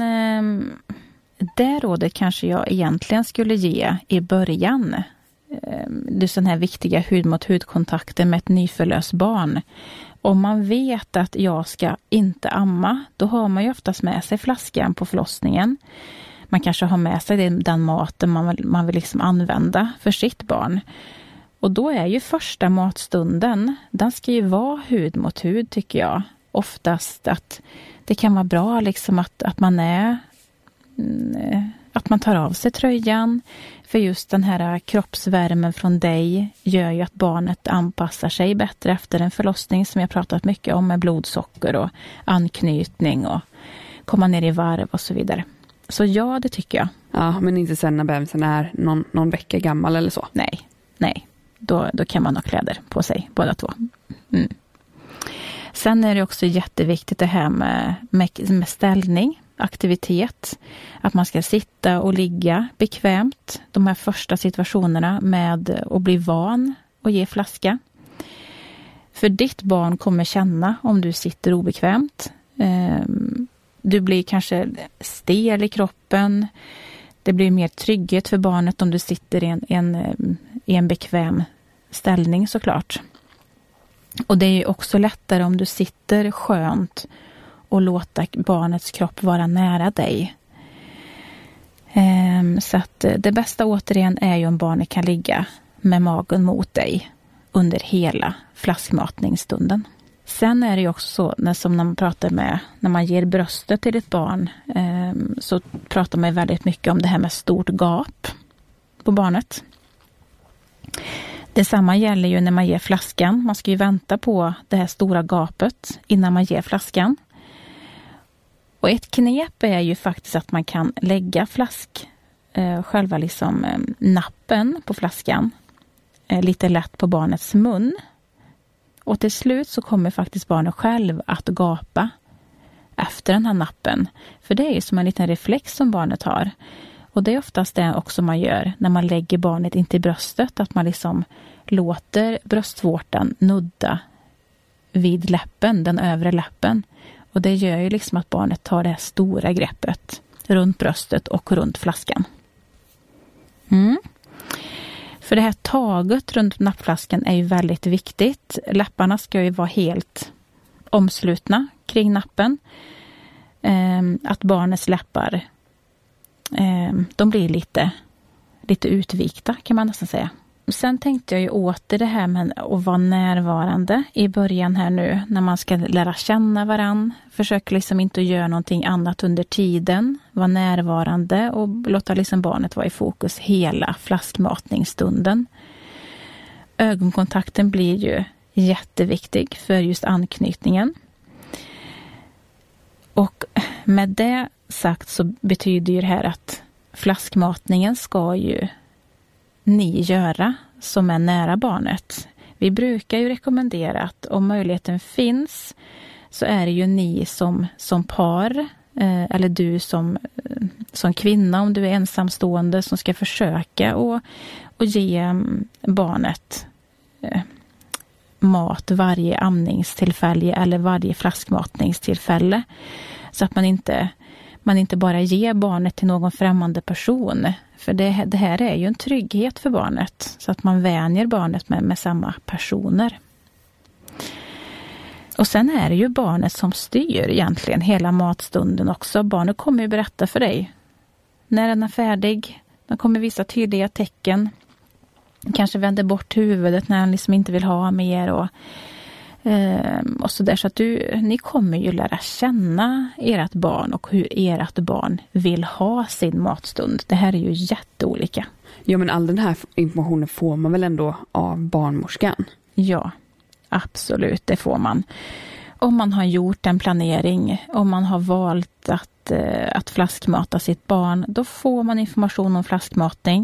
det rådet kanske jag egentligen skulle ge i början. Det är sån här viktiga hud mot hudkontakter med ett nyförlöst barn. Om man vet att jag ska inte amma, då har man ju oftast med sig flaskan på förlossningen. Man kanske har med sig den maten man vill, man vill liksom använda för sitt barn. Och då är ju första matstunden, den ska ju vara hud mot hud tycker jag. Oftast att det kan vara bra liksom att, att man är att man tar av sig tröjan. För just den här kroppsvärmen från dig gör ju att barnet anpassar sig bättre efter en förlossning som jag pratat mycket om med blodsocker och anknytning och komma ner i varv och så vidare. Så ja, det tycker jag. Ja, men inte sen när bebisen är någon, någon vecka gammal eller så. Nej, nej. Då, då kan man ha kläder på sig, båda två. Mm. Sen är det också jätteviktigt det här med, med, med ställning, aktivitet. Att man ska sitta och ligga bekvämt. De här första situationerna med att bli van och ge flaska. För ditt barn kommer känna om du sitter obekvämt. Du blir kanske stel i kroppen. Det blir mer trygghet för barnet om du sitter i en, en, i en bekväm ställning såklart. Och det är ju också lättare om du sitter skönt och låter barnets kropp vara nära dig. Ehm, så att det bästa återigen är ju om barnet kan ligga med magen mot dig under hela flaskmatningsstunden. Sen är det ju också så, när, som när man pratar med, när man ger bröstet till ett barn, eh, så pratar man väldigt mycket om det här med stort gap på barnet. Detsamma gäller ju när man ger flaskan. Man ska ju vänta på det här stora gapet innan man ger flaskan. Och ett knep är ju faktiskt att man kan lägga flask, eh, själva liksom eh, nappen på flaskan eh, lite lätt på barnets mun. Och till slut så kommer faktiskt barnet själv att gapa efter den här nappen. För det är ju som en liten reflex som barnet har. Och det är oftast det också man gör när man lägger barnet in till bröstet. Att man liksom låter bröstvårtan nudda vid läppen, den övre läppen. Och det gör ju liksom att barnet tar det här stora greppet runt bröstet och runt flaskan. Mm. För det här taget runt nappflaskan är ju väldigt viktigt. Läpparna ska ju vara helt omslutna kring nappen. Ehm, att barnets läppar ehm, de blir lite, lite utvikta kan man nästan säga. Sen tänkte jag ju åter det här med att vara närvarande i början här nu. När man ska lära känna varann. Försök liksom inte göra någonting annat under tiden. Var närvarande och låta liksom barnet vara i fokus hela flaskmatningsstunden. Ögonkontakten blir ju jätteviktig för just anknytningen. Och med det sagt så betyder ju det här att flaskmatningen ska ju ni göra som är nära barnet. Vi brukar ju rekommendera att om möjligheten finns så är det ju ni som, som par eh, eller du som, som kvinna, om du är ensamstående som ska försöka och, och ge barnet eh, mat varje amningstillfälle eller varje flaskmatningstillfälle. Så att man inte, man inte bara ger barnet till någon främmande person. För det, det här är ju en trygghet för barnet. Så att man vänjer barnet med, med samma personer. Och sen är det ju barnet som styr egentligen hela matstunden också. Barnet kommer ju berätta för dig när den är färdig. Den kommer visa tydliga tecken. Kanske vänder bort huvudet när han liksom inte vill ha mer och, eh, och så där. Så att du, ni kommer ju lära känna ert barn och hur ert barn vill ha sin matstund. Det här är ju jätteolika. Ja, men all den här informationen får man väl ändå av barnmorskan? Ja, absolut, det får man. Om man har gjort en planering, om man har valt att, eh, att flaskmata sitt barn, då får man information om flaskmatning.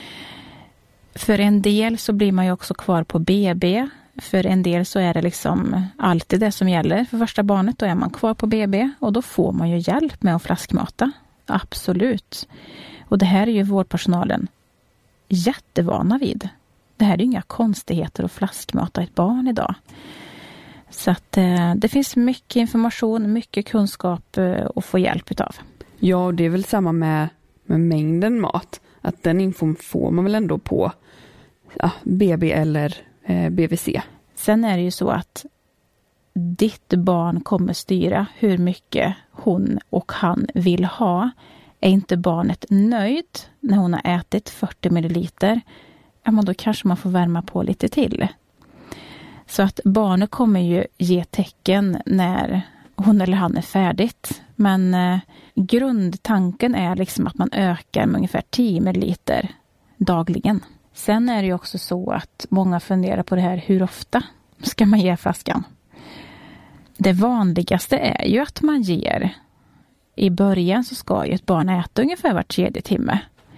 För en del så blir man ju också kvar på B B. För en del så är det liksom alltid det som gäller för första barnet. Då är man kvar på B B och då får man ju hjälp med att flaskmata. Absolut. Och det här är ju vårdpersonalen jättevana vid. Det här är ju inga konstigheter att flaskmata ett barn idag. Så att eh, det finns mycket information, mycket kunskap eh, att få hjälp utav. Ja, och det är väl samma med, med mängden mat. Att den infon får man väl ändå på ja, B B eller eh, B V C. Sen är det ju så att ditt barn kommer styra hur mycket hon och han vill ha. Är inte barnet nöjd när hon har ätit fyrtio milliliter, ja, men då kanske man får värma på lite till. Så att barnet kommer ju ge tecken när hon eller han är färdigt. Men eh, grundtanken är liksom att man ökar med ungefär tio milliliter dagligen. Sen är det ju också så att många funderar på det här, hur ofta ska man ge flaskan? Det vanligaste är ju att man ger, i början så ska ju ett barn äta ungefär var tredje timme.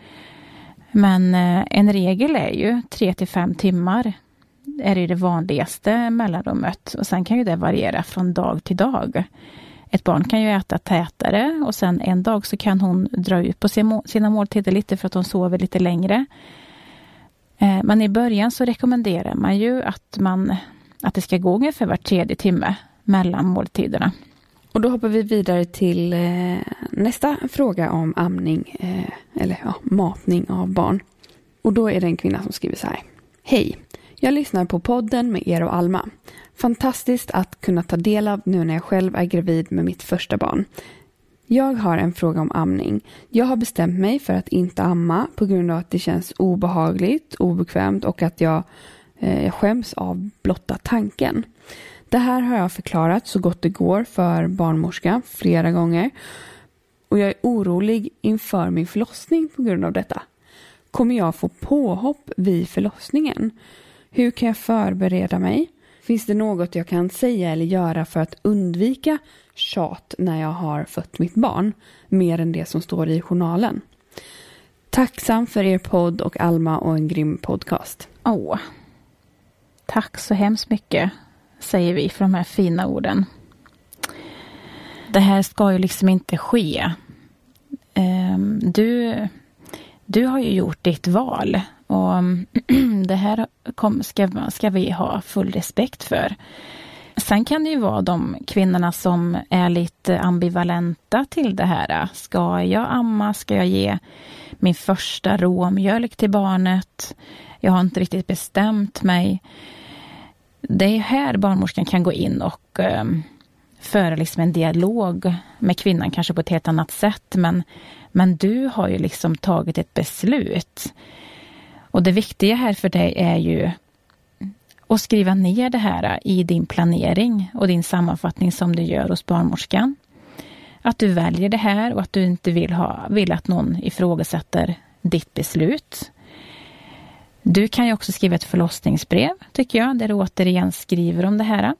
Men eh, en regel är ju tre till fem timmar är det det vanligaste mellanrummet. Och sen kan ju det variera från dag till dag. Ett barn kan ju äta tätare och sen en dag så kan hon dra ut på sina måltider lite för att hon sover lite längre. Eh, men i början så rekommenderar man ju att, man, att det ska gå ungefär var tredje timme mellan måltiderna. Och då hoppar vi vidare till eh, nästa fråga om amning eh, eller ja, matning av barn. Och då är det en kvinna som skriver så här. Hej, jag lyssnar på podden med er och Alma. Fantastiskt att kunna ta del av nu när jag själv är gravid med mitt första barn. Jag har en fråga om amning. Jag har bestämt mig för att inte amma på grund av att det känns obehagligt, obekvämt och att jag, eh, jag skäms av blotta tanken. Det här har jag förklarat så gott det går för barnmorska flera gånger. Och jag är orolig inför min förlossning på grund av detta. Kommer jag få påhopp vid förlossningen? Hur kan jag förbereda mig? Finns det något jag kan säga eller göra för att undvika tjat när jag har fött mitt barn? Mer än det som står i journalen. Tacksam för er podd och Alma och en grym podcast. Åh, tack så hemskt mycket, säger vi för de här fina orden. Det här ska ju liksom inte ske. Du, du har ju gjort ditt val. Och det här kom, ska, ska vi ha full respekt för. Sen kan det ju vara de kvinnorna som är lite ambivalenta till det här. Ska jag amma? Ska jag ge min första råmjölk till barnet? Jag har inte riktigt bestämt mig. Det är här barnmorskan kan gå in och um, föra liksom en dialog med kvinnan kanske på ett helt annat sätt. Men, men du har ju liksom tagit ett beslut. Och det viktiga här för dig är ju att skriva ner det här i din planering och din sammanfattning som du gör hos barnmorskan. Att du väljer det här och att du inte vill, ha, vill att någon ifrågasätter ditt beslut. Du kan ju också skriva ett förlossningsbrev, tycker jag, där du återigen skriver om det här.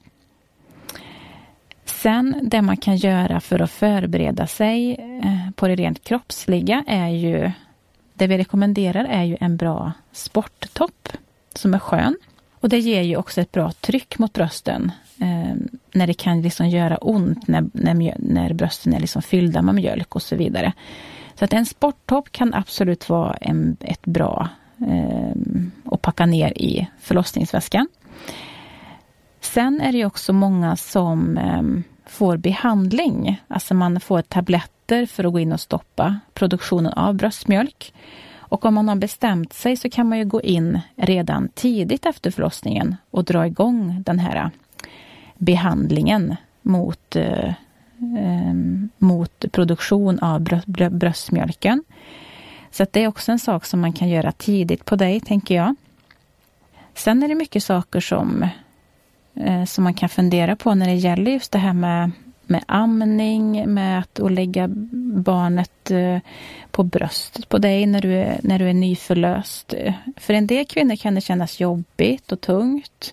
Sen det man kan göra för att förbereda sig på det rent kroppsliga är ju, det vi rekommenderar är ju en bra sporttopp som är skön. Och det ger ju också ett bra tryck mot brösten eh, när det kan liksom göra ont när, när, när brösten är liksom fyllda med mjölk och så vidare. Så att en sporttopp kan absolut vara en, ett bra eh, att packa ner i förlossningsväskan. Sen är det ju också många som eh, får behandling. Alltså man får tabletter för att gå in och stoppa produktionen av bröstmjölk. Och om man har bestämt sig så kan man ju gå in redan tidigt efter förlossningen och dra igång den här behandlingen mot, eh, mot produktion av brö- bröstmjölken. Så att det är också en sak som man kan göra tidigt på dig, tänker jag. Sen är det mycket saker som, eh, som man kan fundera på när det gäller just det här med, med amning, med att, att lägga barnet eh, på bröstet på dig när du är, när du är nyförlöst. För en del kvinnor kan det kännas jobbigt och tungt.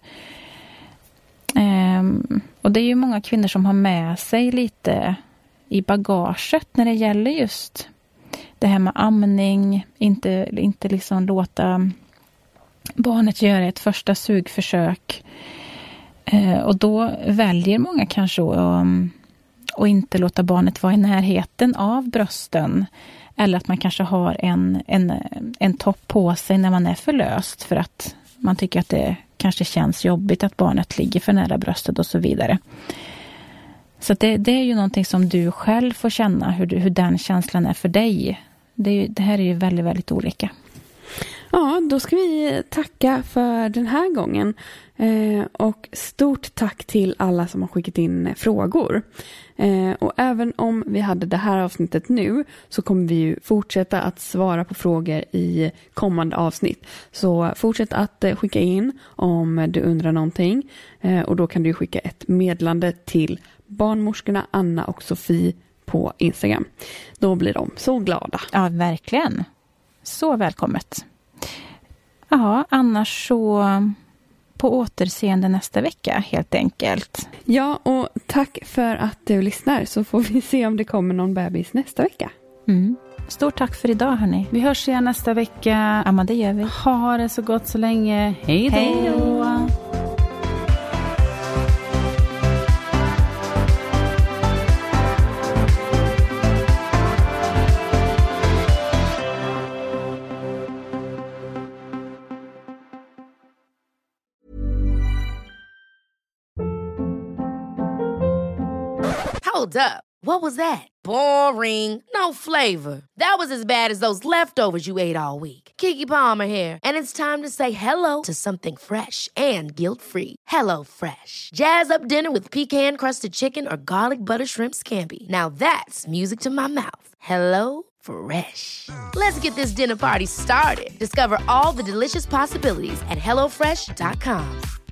Um, och det är ju många kvinnor som har med sig lite i bagaget när det gäller just det här med amning, inte, inte liksom låta barnet göra ett första sugförsök. Uh, och då väljer många kanske att um, och inte låta barnet vara i närheten av brösten, eller att man kanske har en, en, en topp på sig när man är förlöst för att man tycker att det kanske känns jobbigt att barnet ligger för nära bröstet och så vidare. Så det, det är ju någonting som du själv får känna, hur, du, hur den känslan är för dig. Det, är ju, det här är ju väldigt, väldigt olika. Ja, då ska vi tacka för den här gången. Eh, och stort tack till alla som har skickat in frågor. Eh, och även om vi hade det här avsnittet nu så kommer vi ju fortsätta att svara på frågor i kommande avsnitt. Så fortsätt att eh, skicka in om du undrar någonting. Eh, och då kan du skicka ett meddelande till barnmorskorna Anna och Sofie på Instagram. Då blir de så glada. Ja, verkligen. Så välkommet. Ja, annars så på återseende nästa vecka helt enkelt. Ja, och tack för att du lyssnar, så får vi se om det kommer någon bebis nästa vecka. Mm. Stort tack för idag, hörni. Vi hörs igen nästa vecka. Ja, men det gör vi. Ha det så gott så länge. Hej då! Hej då! Hold up. What was that? Boring. No flavor. That was as bad as those leftovers you ate all week. Keke Palmer here, and it's time to say hello to something fresh and guilt-free. Hello Fresh. Jazz up dinner with pecan-crusted chicken or garlic butter shrimp scampi. Now that's music to my mouth. Hello Fresh. Let's get this dinner party started. Discover all the delicious possibilities at hello fresh dot com.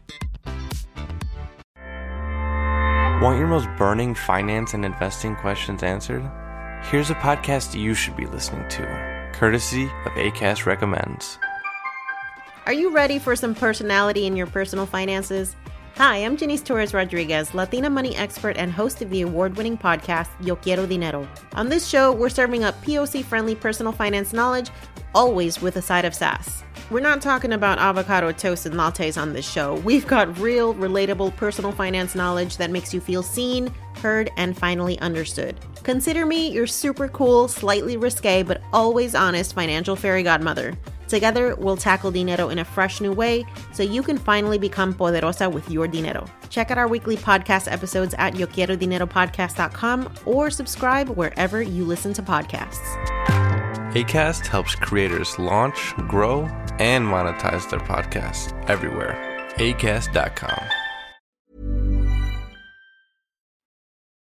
Want your most burning finance and investing questions answered? Here's a podcast you should be listening to, courtesy of Acast Recommends. Are you ready for some personality in your personal finances? Hi, I'm Janice Torres-Rodriguez, Latina money expert and host of the award-winning podcast, Yo Quiero Dinero. On this show, we're serving up P O C-friendly personal finance knowledge, always with a side of sass. We're not talking about avocado toast and lattes on this show. We've got real, relatable personal finance knowledge that makes you feel seen, heard, and finally understood. Consider me your super cool, slightly risque, but always honest financial fairy godmother. Together, we'll tackle dinero in a fresh new way so you can finally become poderosa with your dinero. Check out our weekly podcast episodes at yo quiero dinero podcast dot com or subscribe wherever you listen to podcasts. Acast helps creators launch, grow, and monetize their podcasts everywhere. acast dot com.